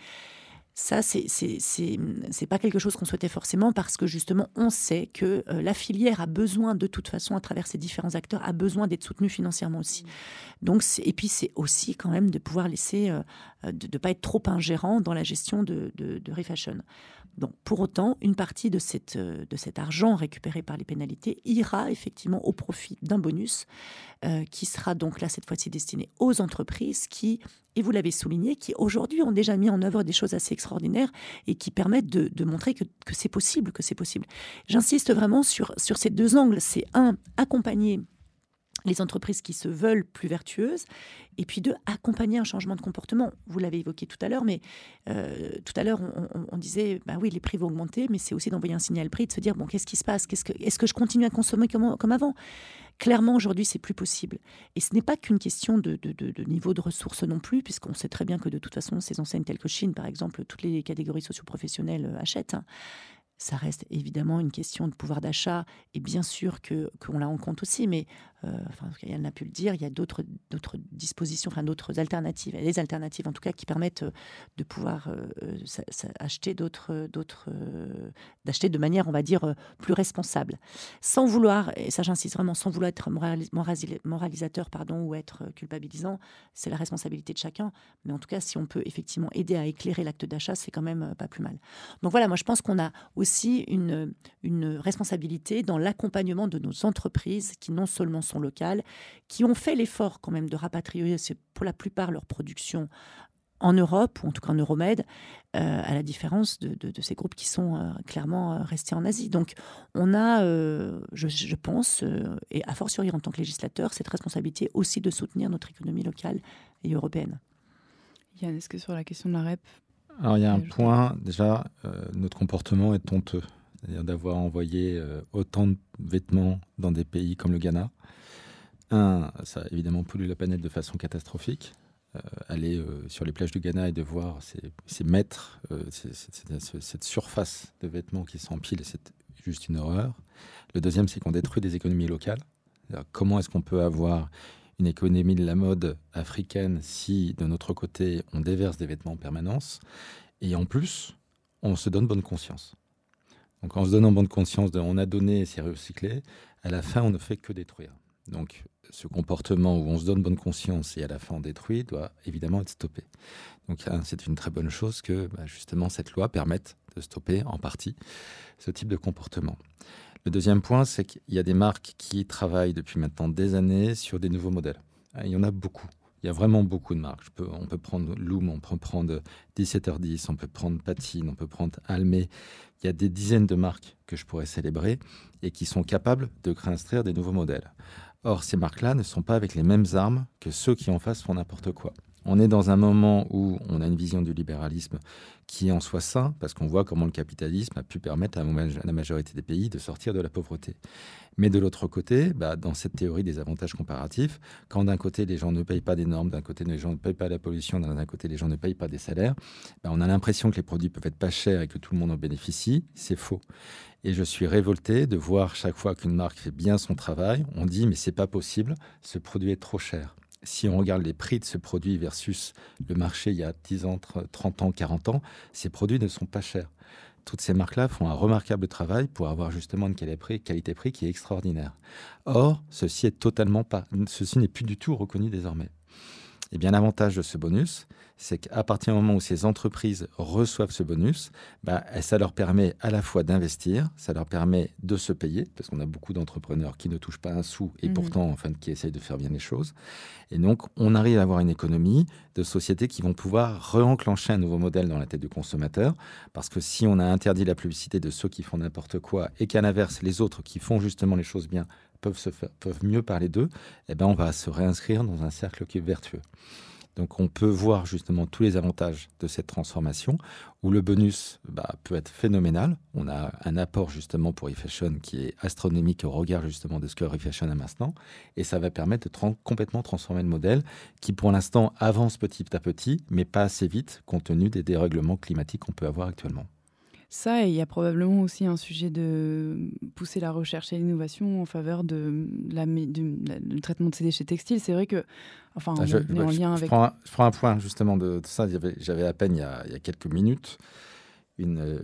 Ça, c'est, c'est, c'est, c'est pas quelque chose qu'on souhaitait forcément parce que justement, on sait que euh, la filière a besoin de toute façon, à travers ces différents acteurs, a besoin d'être soutenue financièrement aussi. Donc, c'est, et puis, c'est aussi quand même de pouvoir laisser, euh, de ne pas être trop ingérant dans la gestion de, de, de Refashion. Donc, pour autant, une partie de, cette, de cet argent récupéré par les pénalités ira effectivement au profit d'un bonus euh, qui sera donc là, cette fois-ci, destiné aux entreprises qui, et vous l'avez souligné, qui aujourd'hui ont déjà mis en œuvre des choses assez extraordinaires et qui permettent de, de montrer que, que c'est possible, que c'est possible. J'insiste vraiment sur, sur ces deux angles. C'est un, accompagner les entreprises qui se veulent plus vertueuses, et puis deux, accompagner un changement de comportement. Vous l'avez évoqué tout à l'heure, mais euh, tout à l'heure, on, on, on disait, bah oui, les prix vont augmenter, mais c'est aussi d'envoyer un signal prix, de se dire, bon, qu'est-ce qui se passe, qu'est-ce que, est-ce que je continue à consommer comme, comme avant ? Clairement, aujourd'hui, c'est plus possible. Et ce n'est pas qu'une question de, de, de, de niveau de ressources non plus, puisqu'on sait très bien que de toute façon, ces enseignes telles que Chine, par exemple, toutes les catégories socio-professionnelles achètent. Hein. Ça reste évidemment une question de pouvoir d'achat, et bien sûr que, qu'on l'a en compte aussi, mais euh, enfin, Yann a pu le dire, il y a d'autres, d'autres dispositions, enfin d'autres alternatives, des alternatives en tout cas qui permettent de pouvoir euh, ça, ça, acheter d'autres, d'autres, euh, d'acheter de manière, on va dire, plus responsable, sans vouloir, et ça j'insiste vraiment, sans vouloir être moralis, moralisateur, pardon, ou être culpabilisant, c'est la responsabilité de chacun, mais en tout cas, si on peut effectivement aider à éclairer l'acte d'achat, c'est quand même pas plus mal. Donc voilà, moi je pense qu'on a aussi aussi une, une responsabilité dans l'accompagnement de nos entreprises qui non seulement sont locales, qui ont fait l'effort quand même de rapatrier c'est pour la plupart leur production en Europe, ou en tout cas en Euromed, euh, à la différence de, de, de ces groupes qui sont euh, clairement euh, restés en Asie. Donc on a, euh, je, je pense, euh, et a fortiori en tant que législateur, cette responsabilité aussi de soutenir notre économie locale et européenne. Yann, est-ce que sur la question de la R E P, alors, il y a un point, déjà, euh, notre comportement est honteux. C'est-à-dire d'avoir envoyé euh, autant de vêtements dans des pays comme le Ghana. Un, ça a évidemment pollué la planète de façon catastrophique. Euh, aller euh, sur les plages du Ghana et de voir ces, ces mètres, euh, ces, ces, ces, cette surface de vêtements qui s'empilent, c'est juste une horreur. Le deuxième, c'est qu'on détruit des économies locales. C'est-à-dire, comment est-ce qu'on peut avoir une économie de la mode africaine si, de notre côté, on déverse des vêtements en permanence et en plus, on se donne bonne conscience. Donc, en se donnant bonne conscience de on a donné et c'est recyclé, à la fin, on ne fait que détruire. Donc, ce comportement où on se donne bonne conscience et à la fin on détruit doit évidemment être stoppé. Donc, c'est une très bonne chose que, bah, justement, cette loi permette de stopper en partie ce type de comportement. Le deuxième point, c'est qu'il y a des marques qui travaillent depuis maintenant des années sur des nouveaux modèles. Il y en a beaucoup. Il y a vraiment beaucoup de marques. Je peux, on peut prendre Loom, on peut prendre dix-sept heures dix, on peut prendre Patine, on peut prendre Almé. Il y a des dizaines de marques que je pourrais célébrer et qui sont capables de construire des nouveaux modèles. Or, ces marques-là ne sont pas avec les mêmes armes que ceux qui en face font n'importe quoi. On est dans un moment où on a une vision du libéralisme qui est en soi sain, parce qu'on voit comment le capitalisme a pu permettre à la majorité des pays de sortir de la pauvreté. Mais de l'autre côté, bah, dans cette théorie des avantages comparatifs, quand d'un côté les gens ne payent pas des normes, d'un côté les gens ne payent pas la pollution, d'un côté les gens ne payent pas des salaires, bah, on a l'impression que les produits peuvent être pas chers et que tout le monde en bénéficie. C'est faux. Et je suis révolté de voir chaque fois qu'une marque fait bien son travail, on dit mais c'est pas possible, ce produit est trop cher. si on regarde les prix de ce produit versus le marché il y a dix ans, trente ans, quarante ans, ces produits ne sont pas chers. Toutes ces marques-là font un remarquable travail pour avoir justement une qualité-prix qui est extraordinaire. Or, ceci est totalement pas, ceci n'est plus du tout reconnu désormais. Et bien, l'avantage de ce bonus, c'est qu'à partir du moment où ces entreprises reçoivent ce bonus, bah, ça leur permet à la fois d'investir, ça leur permet de se payer, parce qu'on a beaucoup d'entrepreneurs qui ne touchent pas un sou et mmh. pourtant, enfin, qui essayent de faire bien les choses. Et donc, on arrive à avoir une économie de sociétés qui vont pouvoir re-enclencher un nouveau modèle dans la tête du consommateur, parce que si on a interdit la publicité de ceux qui font n'importe quoi et qu'à l'inverse, les autres qui font justement les choses bien peuvent, se faire, peuvent mieux parler d'eux, eh ben, on va se réinscrire dans un cercle qui est vertueux. Donc, on peut voir justement tous les avantages de cette transformation où le bonus bah, peut être phénoménal. On a un apport justement pour eFashion qui est astronomique au regard justement de ce que eFashion a maintenant. Et ça va permettre de tra- complètement transformer le modèle qui, pour l'instant, avance petit à petit, mais pas assez vite compte tenu des dérèglements climatiques qu'on peut avoir actuellement. Ça, et il y a probablement aussi un sujet de pousser la recherche et l'innovation en faveur de la, du, du traitement de ces déchets textiles. C'est vrai que, enfin, on ah, je, est bah, en je, lien je avec... Prends un, je prends un point justement de, de ça. J'avais, j'avais à peine il y a, il y a quelques minutes une, euh,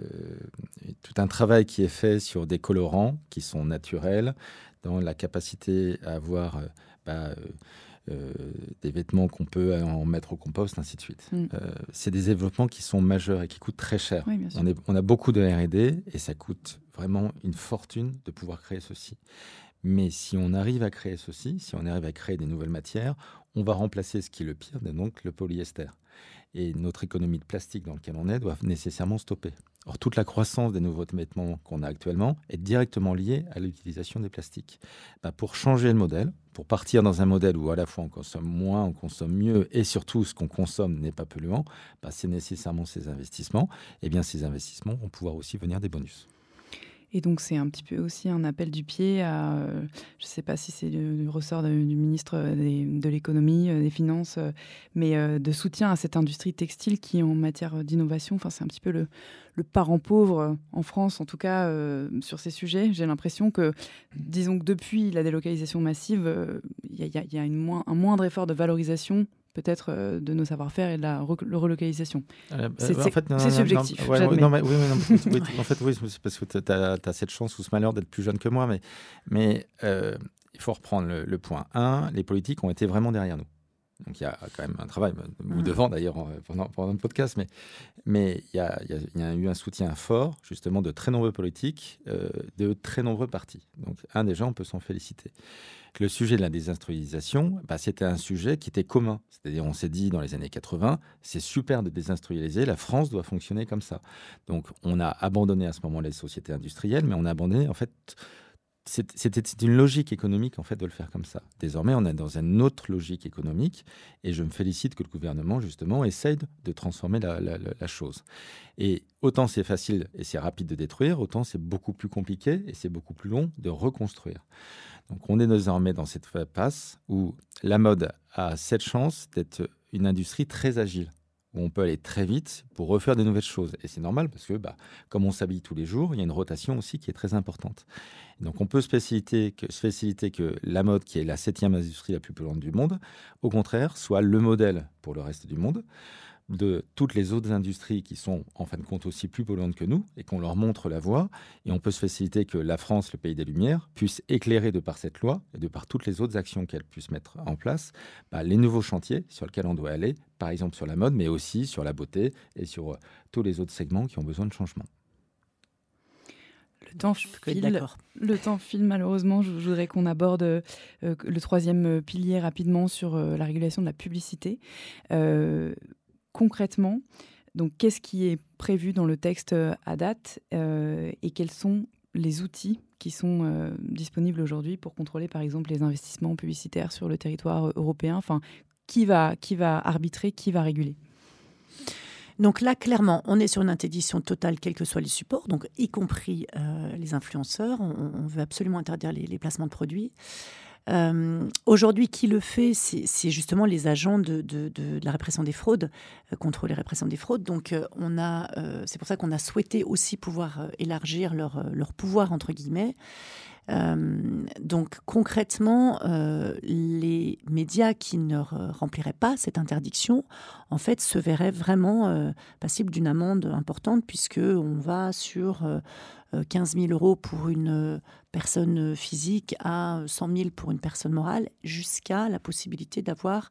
tout un travail qui est fait sur des colorants qui sont naturels, dans la capacité à avoir... Euh, bah, euh, Euh, des vêtements qu'on peut en mettre au compost, ainsi de suite. Mm. Euh, c'est des développements qui sont majeurs et qui coûtent très cher. Oui, on, est, on a beaucoup de R et D et ça coûte vraiment une fortune de pouvoir créer ceci. Mais si on arrive à créer ceci, si on arrive à créer des nouvelles matières, on va remplacer ce qui est le pire, donc le polyester. Et notre économie de plastique dans laquelle on est doit nécessairement stopper. Or, toute la croissance des nouveaux vêtements qu'on a actuellement est directement liée à l'utilisation des plastiques. Ben, pour changer le modèle, pour partir dans un modèle où à la fois on consomme moins, on consomme mieux et surtout ce qu'on consomme n'est pas polluant, ben, c'est nécessairement ces investissements. Et bien ces investissements vont pouvoir aussi venir des bonus. Et donc, c'est un petit peu aussi un appel du pied à, euh, je ne sais pas si c'est du, du ressort de, du ministre des, de l'économie, euh, des finances, euh, mais euh, de soutien à cette industrie textile qui, en matière d'innovation, enfin, c'est un petit peu le, le parent pauvre euh, en France, en tout cas, euh, sur ces sujets. J'ai l'impression que, disons que depuis la délocalisation massive, il euh, y, y, y a une moins, un moindre effort de valorisation peut-être euh, de nos savoir-faire et de la re- relocalisation. Euh, c'est en fait, non, c'est non, subjectif, non, ouais, j'admets. Non, mais, oui, oui, non, oui, en fait, oui, c'est parce que tu as cette chance ou ce malheur d'être plus jeune que moi, mais, mais euh, il faut reprendre le, le point. Un, les politiques ont été vraiment derrière nous. Donc, il y a quand même un travail, ou devant d'ailleurs, pendant, pendant le podcast, mais mais il y, a, y, a, y a eu un soutien fort, justement, de très nombreux politiques, euh, de très nombreux partis. Donc, un des gens, on peut s'en féliciter. Le sujet de la désindustrialisation, bah, c'était un sujet qui était commun. C'est-à-dire, on s'est dit dans les années quatre-vingts, c'est super de désindustrialiser, la France doit fonctionner comme ça. Donc, on a abandonné à ce moment-là les sociétés industrielles, mais on a abandonné, en fait... C'était une logique économique en fait de le faire comme ça. Désormais, on est dans une autre logique économique et je me félicite que le gouvernement justement essaye de transformer la, la, la chose. Et autant c'est facile et c'est rapide de détruire, autant c'est beaucoup plus compliqué et c'est beaucoup plus long de reconstruire. Donc on est désormais dans cette passe où la mode a cette chance d'être une industrie très agile, où on peut aller très vite pour refaire de nouvelles choses. Et c'est normal parce que, bah, comme on s'habille tous les jours, il y a une rotation aussi qui est très importante. Et donc, on peut se faciliter que, se faciliter que la mode, qui est la septième industrie la plus polluante du monde, au contraire, soit le modèle pour le reste du monde de toutes les autres industries qui sont, en fin de compte, aussi plus polluantes que nous et qu'on leur montre la voie. Et on peut se faciliter que la France, le pays des Lumières, puisse éclairer de par cette loi et de par toutes les autres actions qu'elle puisse mettre en place, bah, les nouveaux chantiers sur lesquels on doit aller, par exemple sur la mode, mais aussi sur la beauté et sur euh, tous les autres segments qui ont besoin de changement. Le temps, file, le temps file, malheureusement. Je, je voudrais qu'on aborde euh, le troisième pilier rapidement sur euh, la régulation de la publicité. Euh, concrètement, donc, qu'est-ce qui est prévu dans le texte à date euh, et quels sont les outils qui sont euh, disponibles aujourd'hui pour contrôler, par exemple, les investissements publicitaires sur le territoire européen? Enfin, qui va, qui va arbitrer, qui va réguler? Donc là, clairement, on est sur une interdiction totale, quels que soient les supports, donc y compris euh, les influenceurs. On, on veut absolument interdire les, les placements de produits. Euh, aujourd'hui, qui le fait? C'est justement les agents de, de, de, de la répression des fraudes, euh, contre les répressions des fraudes. Donc, euh, on a, euh, c'est pour ça qu'on a souhaité aussi pouvoir euh, élargir leur, leur pouvoir, entre guillemets. Euh, donc concrètement, euh, les médias qui ne re- rempliraient pas cette interdiction, en fait, se verraient vraiment euh, passibles d'une amende importante, puisqu'on va sur euh, quinze mille euros pour une personne physique à cent mille pour une personne morale, jusqu'à la possibilité d'avoir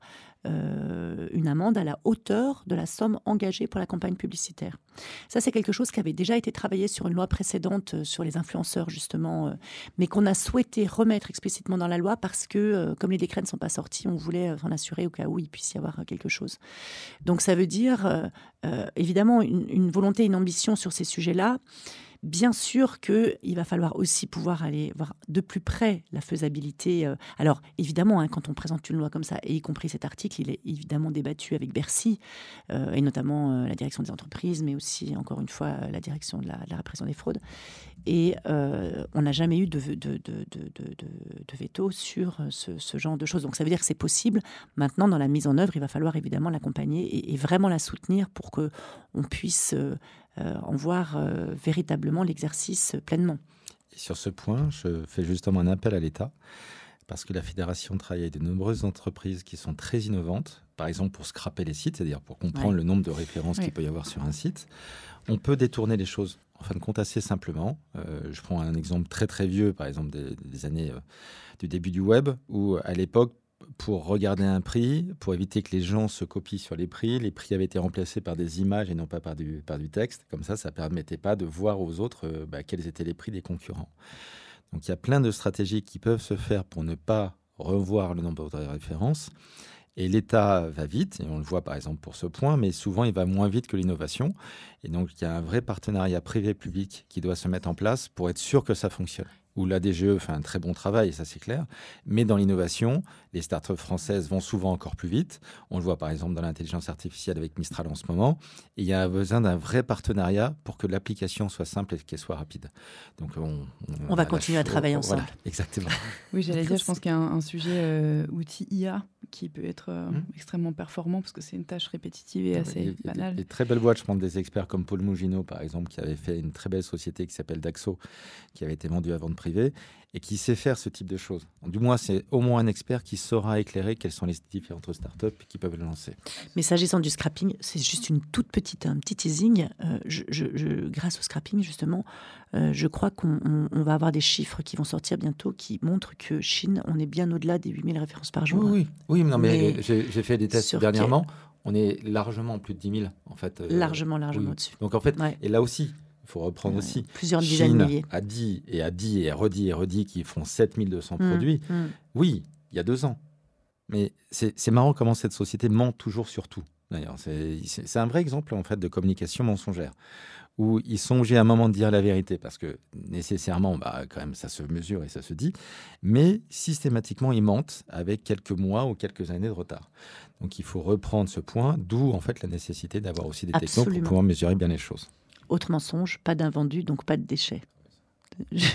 euh, une amende à la hauteur de la somme engagée pour la campagne publicitaire. Ça, c'est quelque chose qui avait déjà été travaillé sur une loi précédente euh, sur les influenceurs, justement, euh, mais qu'on a souhaité remettre explicitement dans la loi parce que, euh, comme les décrets ne sont pas sortis, on voulait euh, s'en assurer au cas où il puisse y avoir euh, quelque chose. Donc ça veut dire, euh, euh, évidemment, une, une volonté, une ambition sur ces sujets-là. Bien sûr qu'il va falloir aussi pouvoir aller voir de plus près la faisabilité. Alors, évidemment, hein, quand on présente une loi comme ça, et y compris cet article, il est évidemment débattu avec Bercy, euh, et notamment euh, la direction des entreprises, mais aussi, encore une fois, la direction de la, de la répression des fraudes. Et euh, on n'a jamais eu de, de, de, de, de, de veto sur ce, ce genre de choses. Donc, ça veut dire que c'est possible. Maintenant, dans la mise en œuvre, il va falloir évidemment l'accompagner et, et vraiment la soutenir pour qu'on puisse... Euh, Euh, en voir euh, véritablement l'exercice pleinement. Et sur ce point, je fais justement un appel à l'État, parce que la Fédération travaille avec de nombreuses entreprises qui sont très innovantes, par exemple pour scraper les sites, c'est-à-dire pour comprendre ouais. le nombre de références ouais. qu'il peut y avoir sur un site. On peut détourner les choses, en fin de compte, assez simplement. Euh, je prends un exemple très très vieux, par exemple des, des années euh, du début du web, où à l'époque, pour regarder un prix, pour éviter que les gens se copient sur les prix, les prix avaient été remplacés par des images et non pas par du, par du texte. Comme ça, ça ne permettait pas de voir aux autres euh, bah, quels étaient les prix des concurrents. Donc, il y a plein de stratégies qui peuvent se faire pour ne pas revoir le nombre de références. Et l'État va vite, et on le voit par exemple pour ce point, mais souvent il va moins vite que l'innovation. Et donc, il y a un vrai partenariat privé-public qui doit se mettre en place pour être sûr que ça fonctionne. Où la D G E fait un très bon travail, ça c'est clair. Mais dans l'innovation, les startups françaises vont souvent encore plus vite. On le voit par exemple dans l'intelligence artificielle avec Mistral en ce moment. Et il y a besoin d'un vrai partenariat pour que l'application soit simple et qu'elle soit rapide. Donc on, on, on va continuer à travailler ensemble. Voilà, exactement. Oui, j'allais dire, je pense qu'il y a un, un sujet euh, outil I A qui peut être euh, mmh. extrêmement performant parce que c'est une tâche répétitive et assez il, banale. Des très belles boîtes, je prends des experts comme Paul Mougineau par exemple, qui avait fait une très belle société qui s'appelle Daxo, qui avait été vendue à vente privée et qui sait faire ce type de choses. Du moins, c'est au moins un expert qui saura éclairer quelles sont les différentes startups qui peuvent le lancer. Mais s'agissant du scrapping, c'est juste une toute petite, un petit teasing. Euh, je, je, je, grâce au scrapping, justement, euh, je crois qu'on on, on va avoir des chiffres qui vont sortir bientôt qui montrent que Chine, on est bien au-delà des huit mille références par jour. Oui, oui, oui non, mais, mais j'ai, j'ai fait des tests dernièrement. Quel... On est largement plus de dix mille, en fait. Euh, largement, largement oui. au-dessus. Donc, en fait, ouais. et là aussi, il faut reprendre ouais, aussi. Plusieurs dizaines de milliers. A dit et a dit et redit et redit qu'ils font sept mille deux cents mmh, produits. Mmh. Oui, il y a deux ans. Mais c'est, c'est marrant comment cette société ment toujours sur tout. D'ailleurs, c'est, c'est, c'est un vrai exemple en fait de communication mensongère où ils sont obligés à un moment de dire la vérité parce que nécessairement, bah, quand même, ça se mesure et ça se dit. Mais systématiquement, ils mentent avec quelques mois ou quelques années de retard. Donc, il faut reprendre ce point, d'où en fait la nécessité d'avoir aussi des technos pour pouvoir mesurer bien les choses. Autre mensonge, pas d'invendus, donc pas de déchets. Je,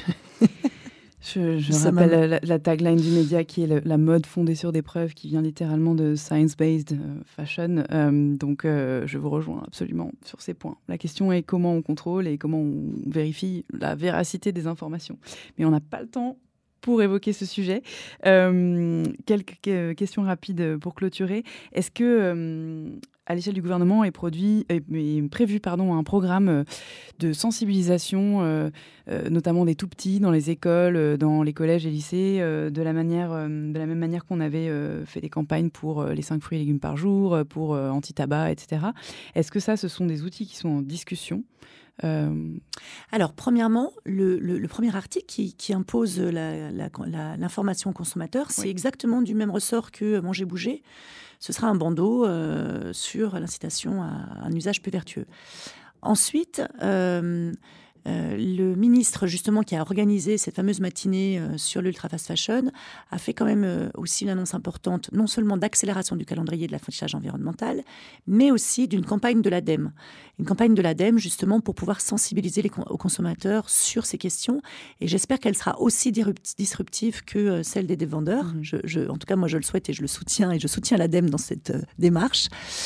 je, je rappelle même... la, la tagline du média qui est le, la mode fondée sur des preuves, qui vient littéralement de science-based fashion. Euh, donc, euh, je vous rejoins absolument sur ces points. La question est comment on contrôle et comment on vérifie la véracité des informations. Mais on n'a pas le temps pour évoquer ce sujet. Euh, quelques questions rapides pour clôturer. Est-ce que... Euh, à l'échelle du gouvernement est, produit, est, est prévu pardon, un programme de sensibilisation, euh, euh, notamment des tout-petits, dans les écoles, euh, dans les collèges et lycées, euh, de, la manière, euh, de la même manière qu'on avait euh, fait des campagnes pour euh, les cinq fruits et légumes par jour, pour euh, anti-tabac, et cetera. Est-ce que ça, ce sont des outils qui sont en discussion ? Euh... Alors, premièrement, le, le, le premier article qui, qui impose la, la, la, l'information aux consommateurs, c'est oui. exactement du même ressort que Manger Bouger. Ce sera un bandeau euh, sur l'incitation à un usage plus vertueux. Ensuite, euh, euh, le ministre, justement, qui a organisé cette fameuse matinée euh, sur l'ultra fast fashion, a fait quand même euh, aussi une annonce importante, non seulement d'accélération du calendrier de l'affichage environnemental, mais aussi d'une campagne de l'ADEME. Une campagne de l'ADEME, justement, pour pouvoir sensibiliser les con- aux consommateurs sur ces questions. Et j'espère qu'elle sera aussi disruptive que euh, celle des dévendeurs. Mmh. Je, je, en tout cas, moi, je le souhaite et je le soutiens. Et je soutiens l'ADEME dans cette euh, démarche.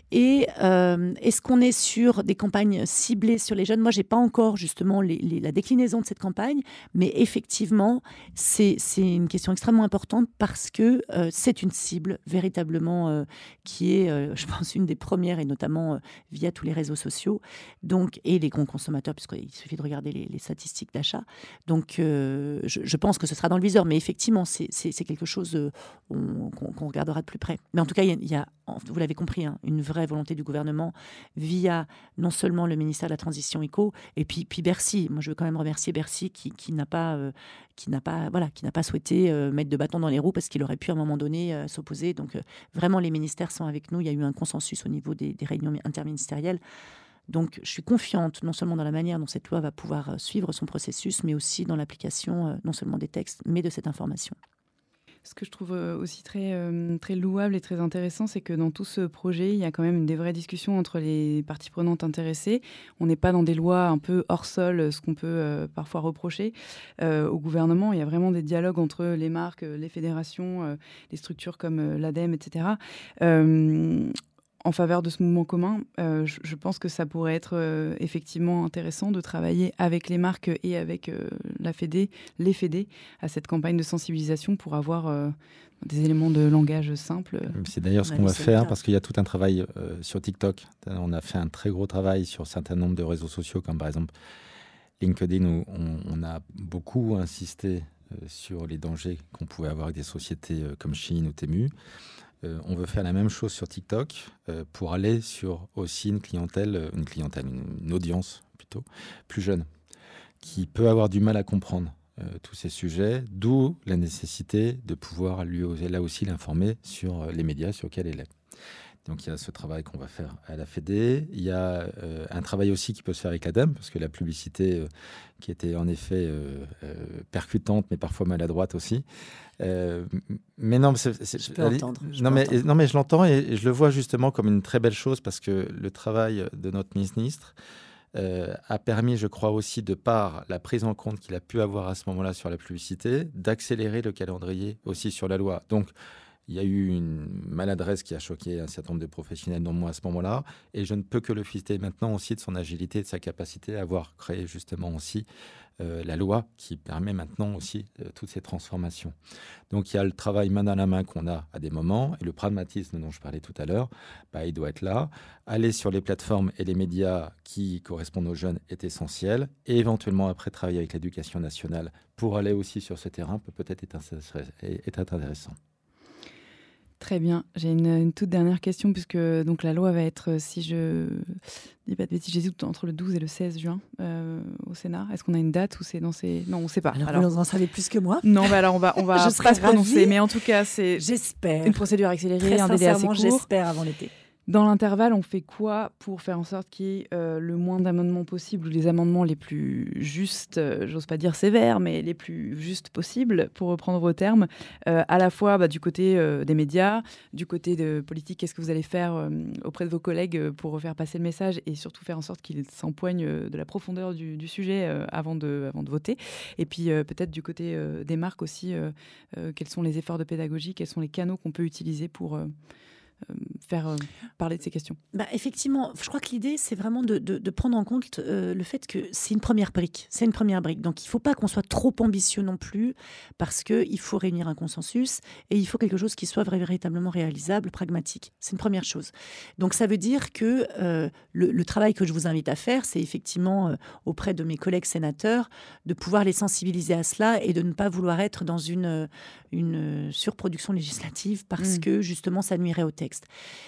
Et euh, est-ce qu'on est sur des campagnes ciblées sur les jeunes ? Moi, je n'ai pas encore justement les, les, la déclinaison de cette campagne, mais effectivement, c'est, c'est une question extrêmement importante parce que euh, c'est une cible véritablement euh, qui est, euh, je pense, une des premières, et notamment euh, via tous les réseaux sociaux donc, et les grands consommateurs, puisqu'il suffit de regarder les, les statistiques d'achat. Donc, euh, je, je pense que ce sera dans le viseur, mais effectivement, c'est, c'est, c'est quelque chose euh, on, qu'on, qu'on regardera de plus près. Mais en tout cas, il y, y a, vous l'avez compris, hein, une vraie volonté du gouvernement via non seulement le ministère de la Transition éco, et puis, puis Bercy. Moi, je veux quand même remercier Bercy qui, qui n'a pas, euh, qui n'a pas, voilà, qui n'a pas souhaité euh, mettre de bâton dans les roues parce qu'il aurait pu à un moment donné euh, s'opposer. Donc, euh, vraiment, les ministères sont avec nous. Il y a eu un consensus au niveau des, des réunions interministérielles. Donc, je suis confiante non seulement dans la manière dont cette loi va pouvoir euh, suivre son processus, mais aussi dans l'application euh, non seulement des textes, mais de cette information. Ce que je trouve aussi très, euh, très louable et très intéressant, c'est que dans tout ce projet, il y a quand même des vraies discussions entre les parties prenantes intéressées. On n'est pas dans des lois un peu hors sol, ce qu'on peut euh, parfois reprocher euh, au gouvernement. Il y a vraiment des dialogues entre les marques, les fédérations, euh, les structures comme euh, l'ADEME, et cetera. Euh, En faveur de ce mouvement commun, euh, je, je pense que ça pourrait être euh, effectivement intéressant de travailler avec les marques et avec euh, la Fédé, les Fédés, à cette campagne de sensibilisation pour avoir euh, des éléments de langage simples. C'est d'ailleurs ce qu'on va faire parce qu'il y a tout un travail euh, sur TikTok. On a fait un très gros travail sur un certain nombre de réseaux sociaux, comme par exemple LinkedIn, où on, on a beaucoup insisté euh, sur les dangers qu'on pouvait avoir avec des sociétés euh, comme Shein ou Temu. Euh, on veut faire la même chose sur TikTok euh, pour aller sur aussi une clientèle, une clientèle, une, une audience plutôt plus jeune, qui peut avoir du mal à comprendre euh, tous ces sujets, d'où la nécessité de pouvoir lui là aussi l'informer sur les médias sur lesquels elle est. Donc il y a ce travail qu'on va faire à la Fédé. Il y a euh, un travail aussi qui peut se faire avec l'ADEME, parce que la publicité euh, qui était en effet euh, euh, percutante, mais parfois maladroite aussi. Euh, mais non, c'est, c'est, je peux allez, entendre. Je non, peux mais, entendre. non, mais je l'entends et, et je le vois justement comme une très belle chose, parce que le travail de notre ministre euh, a permis, je crois aussi, de par la prise en compte qu'il a pu avoir à ce moment-là sur la publicité, d'accélérer le calendrier aussi sur la loi. Donc, il y a eu une maladresse qui a choqué un certain nombre de professionnels, dont moi à ce moment-là, et je ne peux que le féliciter maintenant aussi de son agilité, de sa capacité à avoir créé justement aussi euh, la loi qui permet maintenant aussi euh, toutes ces transformations. Donc il y a le travail main dans la main qu'on a à des moments, et le pragmatisme dont je parlais tout à l'heure, bah, il doit être là. Aller sur les plateformes et les médias qui correspondent aux jeunes est essentiel, et éventuellement après travailler avec l'éducation nationale pour aller aussi sur ce terrain peut peut-être être, être intéressant. Très bien. J'ai une, une toute dernière question, puisque donc, la loi va être, si je dis pas de bêtises, j'hésite entre le douze et le seize juin euh, au Sénat. Est-ce qu'on a une date ou c'est dans ces... Non, on ne sait pas. Alors, alors, vous en savez plus que moi. Non, bah alors on va, on va pas se prononcer. Mais en tout cas, c'est j'espère. une procédure accélérée, Très un délai assez court. J'espère avant l'été. Dans l'intervalle, on fait quoi pour faire en sorte qu'il y ait euh, le moins d'amendements possible, ou les amendements les plus justes, euh, j'ose pas dire sévères, mais les plus justes possibles, pour reprendre vos termes, euh, à la fois bah, du côté euh, des médias, du côté de politique, qu'est-ce que vous allez faire euh, auprès de vos collègues euh, pour faire passer le message et surtout faire en sorte qu'ils s'empoignent euh, de la profondeur du, du sujet euh, avant, de, avant de voter. Et puis euh, peut-être du côté euh, des marques aussi, euh, euh, quels sont les efforts de pédagogie, quels sont les canaux qu'on peut utiliser pour... Euh, Euh, faire euh, parler de ces questions. Bah, effectivement, je crois que l'idée, c'est vraiment de, de, de prendre en compte euh, le fait que c'est une première brique. C'est une première brique. Donc, il ne faut pas qu'on soit trop ambitieux non plus, parce qu'il faut réunir un consensus et il faut quelque chose qui soit véritablement réalisable, pragmatique. C'est une première chose. Donc, ça veut dire que euh, le, le travail que je vous invite à faire, c'est effectivement, euh, auprès de mes collègues sénateurs, de pouvoir les sensibiliser à cela et de ne pas vouloir être dans une, une surproduction législative parce mmh. que, justement, ça nuirait au texte.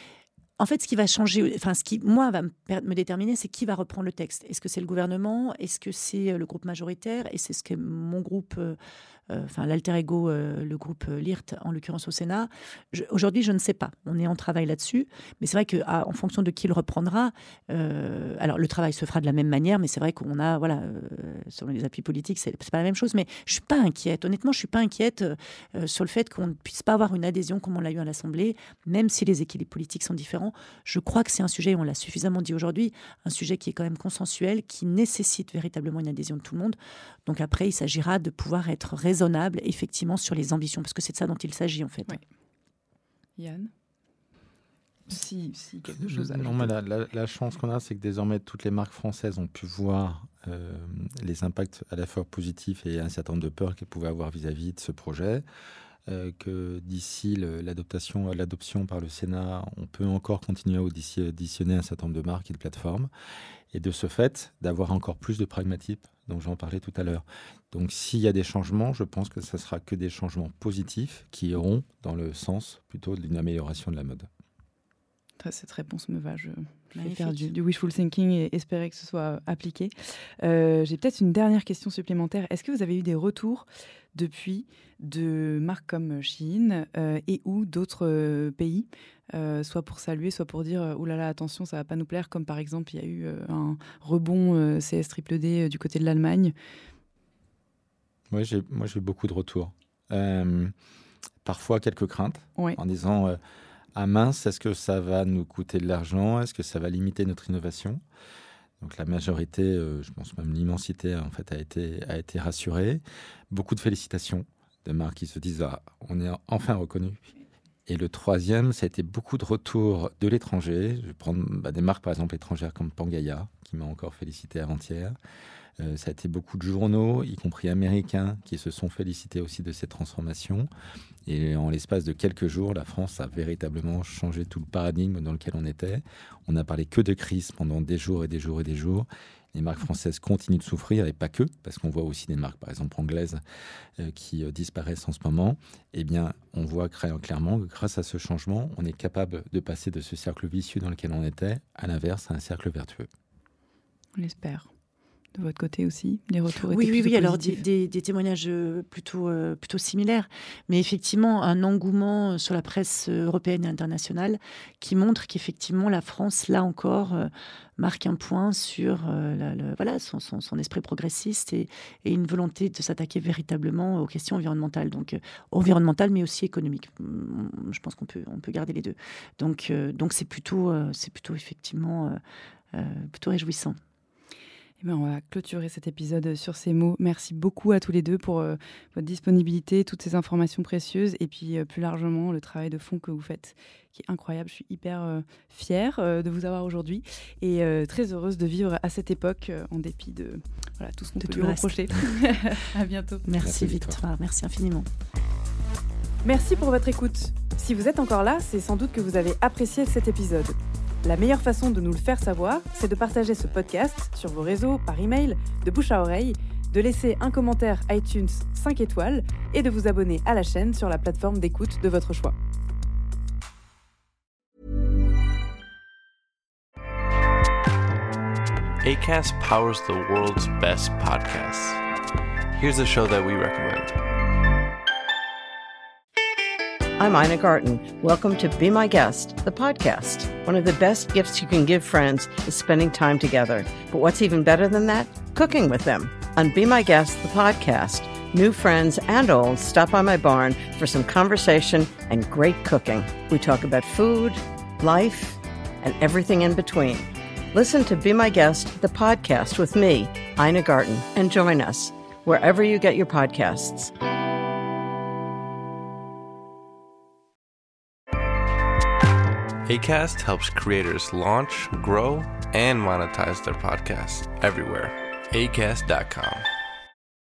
En fait, ce qui va changer, enfin, ce qui, moi, va me, me déterminer, c'est qui va reprendre le texte. Est-ce que c'est le gouvernement ? Est-ce que c'est le groupe majoritaire ? Et c'est ce que mon groupe, euh, euh, enfin, l'alter ego, euh, le groupe L I R T, en l'occurrence au Sénat. Je, aujourd'hui, je ne sais pas. On est en travail là-dessus. Mais c'est vrai qu'en fonction de qui le reprendra, euh, alors le travail se fera de la même manière, mais c'est vrai qu'on a, voilà, euh, selon les appuis politiques, c'est, c'est pas la même chose. Mais je suis pas inquiète. Honnêtement, je suis pas inquiète euh, sur le fait qu'on ne puisse pas avoir une adhésion comme on l'a eu à l'Assemblée, même si les équilibres politiques sont différents. Je crois que c'est un sujet, on l'a suffisamment dit aujourd'hui, un sujet qui est quand même consensuel, qui nécessite véritablement une adhésion de tout le monde. Donc après, il s'agira de pouvoir être raisonnable, effectivement, sur les ambitions, parce que c'est de ça dont il s'agit, en fait. Oui. Yann ? si, si quelque chose à Non, mais la, la, la chance qu'on a, c'est que désormais, toutes les marques françaises ont pu voir euh, les impacts à la fois positifs et un certain nombre de peurs qu'elles pouvaient avoir vis-à-vis de ce projet. Euh, que d'ici le, l'adoption, l'adoption par le Sénat, on peut encore continuer à auditionner un certain nombre de marques et de plateformes. Et de ce fait, d'avoir encore plus de pragmatisme, dont j'en parlais tout à l'heure. Donc s'il y a des changements, je pense que ce ne sera que des changements positifs qui iront dans le sens plutôt d'une amélioration de la mode. Cette réponse me va. Je, je vais faire du, du wishful thinking et espérer que ce soit appliqué. Euh, j'ai peut-être une dernière question supplémentaire. Est-ce que vous avez eu des retours depuis de marques comme Shein euh, et ou d'autres euh, pays, euh, soit pour saluer, soit pour dire « Ouh là là, attention, ça ne va pas nous plaire », comme par exemple, il y a eu euh, un rebond euh, C S D D euh, du côté de l'Allemagne. Oui, j'ai, moi j'ai eu beaucoup de retours. Euh, parfois quelques craintes, ouais. en disant euh, « Ah mince, est-ce que ça va nous coûter de l'argent ? Est-ce que ça va limiter notre innovation ?» Donc la majorité, euh, je pense même l'immensité, en fait, a été, a été rassurée. Beaucoup de félicitations de marques qui se disent ah, « on est enfin reconnus ». Et le troisième, ça a été beaucoup de retours de l'étranger. Je vais prendre bah, des marques, par exemple, étrangères comme Pangaia, qui m'a encore félicité avant-hier. Euh, ça a été beaucoup de journaux, y compris américains, qui se sont félicités aussi de cette transformation. Et en l'espace de quelques jours, la France a véritablement changé tout le paradigme dans lequel on était. On n'a parlé que de crise pendant des jours et des jours et des jours. Les marques françaises continuent de souffrir, et pas que, parce qu'on voit aussi des marques, par exemple anglaises, euh, qui euh, disparaissent en ce moment. Eh bien, on voit clairement que grâce à ce changement, on est capable de passer de ce cercle vicieux dans lequel on était, à l'inverse, à un cercle vertueux. On l'espère. De votre côté aussi, les retours oui, étaient oui, plutôt oui. Alors des, positifs. des, des témoignages plutôt euh, plutôt similaires, mais effectivement un engouement sur la presse européenne et internationale qui montre qu'effectivement la France, là encore, euh, marque un point sur euh, la, la, voilà son, son, son esprit progressiste et, et une volonté de s'attaquer véritablement aux questions environnementales, donc euh, environnementales mais aussi économiques. Je pense qu'on peut on peut garder les deux. Donc euh, donc c'est plutôt euh, c'est plutôt effectivement euh, euh, plutôt réjouissant. Eh bien, on va clôturer cet épisode sur ces mots. Merci beaucoup à tous les deux pour euh, votre disponibilité, toutes ces informations précieuses et puis euh, plus largement le travail de fond que vous faites qui est incroyable. Je suis hyper euh, fière euh, de vous avoir aujourd'hui et euh, très heureuse de vivre à cette époque euh, en dépit de voilà, tout ce qu'on de peut tout lui reprocher. À bientôt. Merci, Merci Victoire. Victoire. Merci infiniment. Merci pour votre écoute. Si vous êtes encore là, c'est sans doute que vous avez apprécié cet épisode. La meilleure façon de nous le faire savoir, c'est de partager ce podcast sur vos réseaux, par email, de bouche à oreille, de laisser un commentaire iTunes cinq étoiles et de vous abonner à la chaîne sur la plateforme d'écoute de votre choix. Acast powers the world's best podcasts. Here's a show that we recommend. I'm Ina Garten. Welcome to Be My Guest, the podcast. One of the best gifts you can give friends is spending time together. But what's even better than that? Cooking with them. On Be My Guest, the podcast, new friends and old stop by my barn for some conversation and great cooking. We talk about food, life, and everything in between. Listen to Be My Guest, the podcast with me, Ina Garten, and join us wherever you get your podcasts. Acast helps creators launch, grow, and monetize their podcasts everywhere. acast dot com.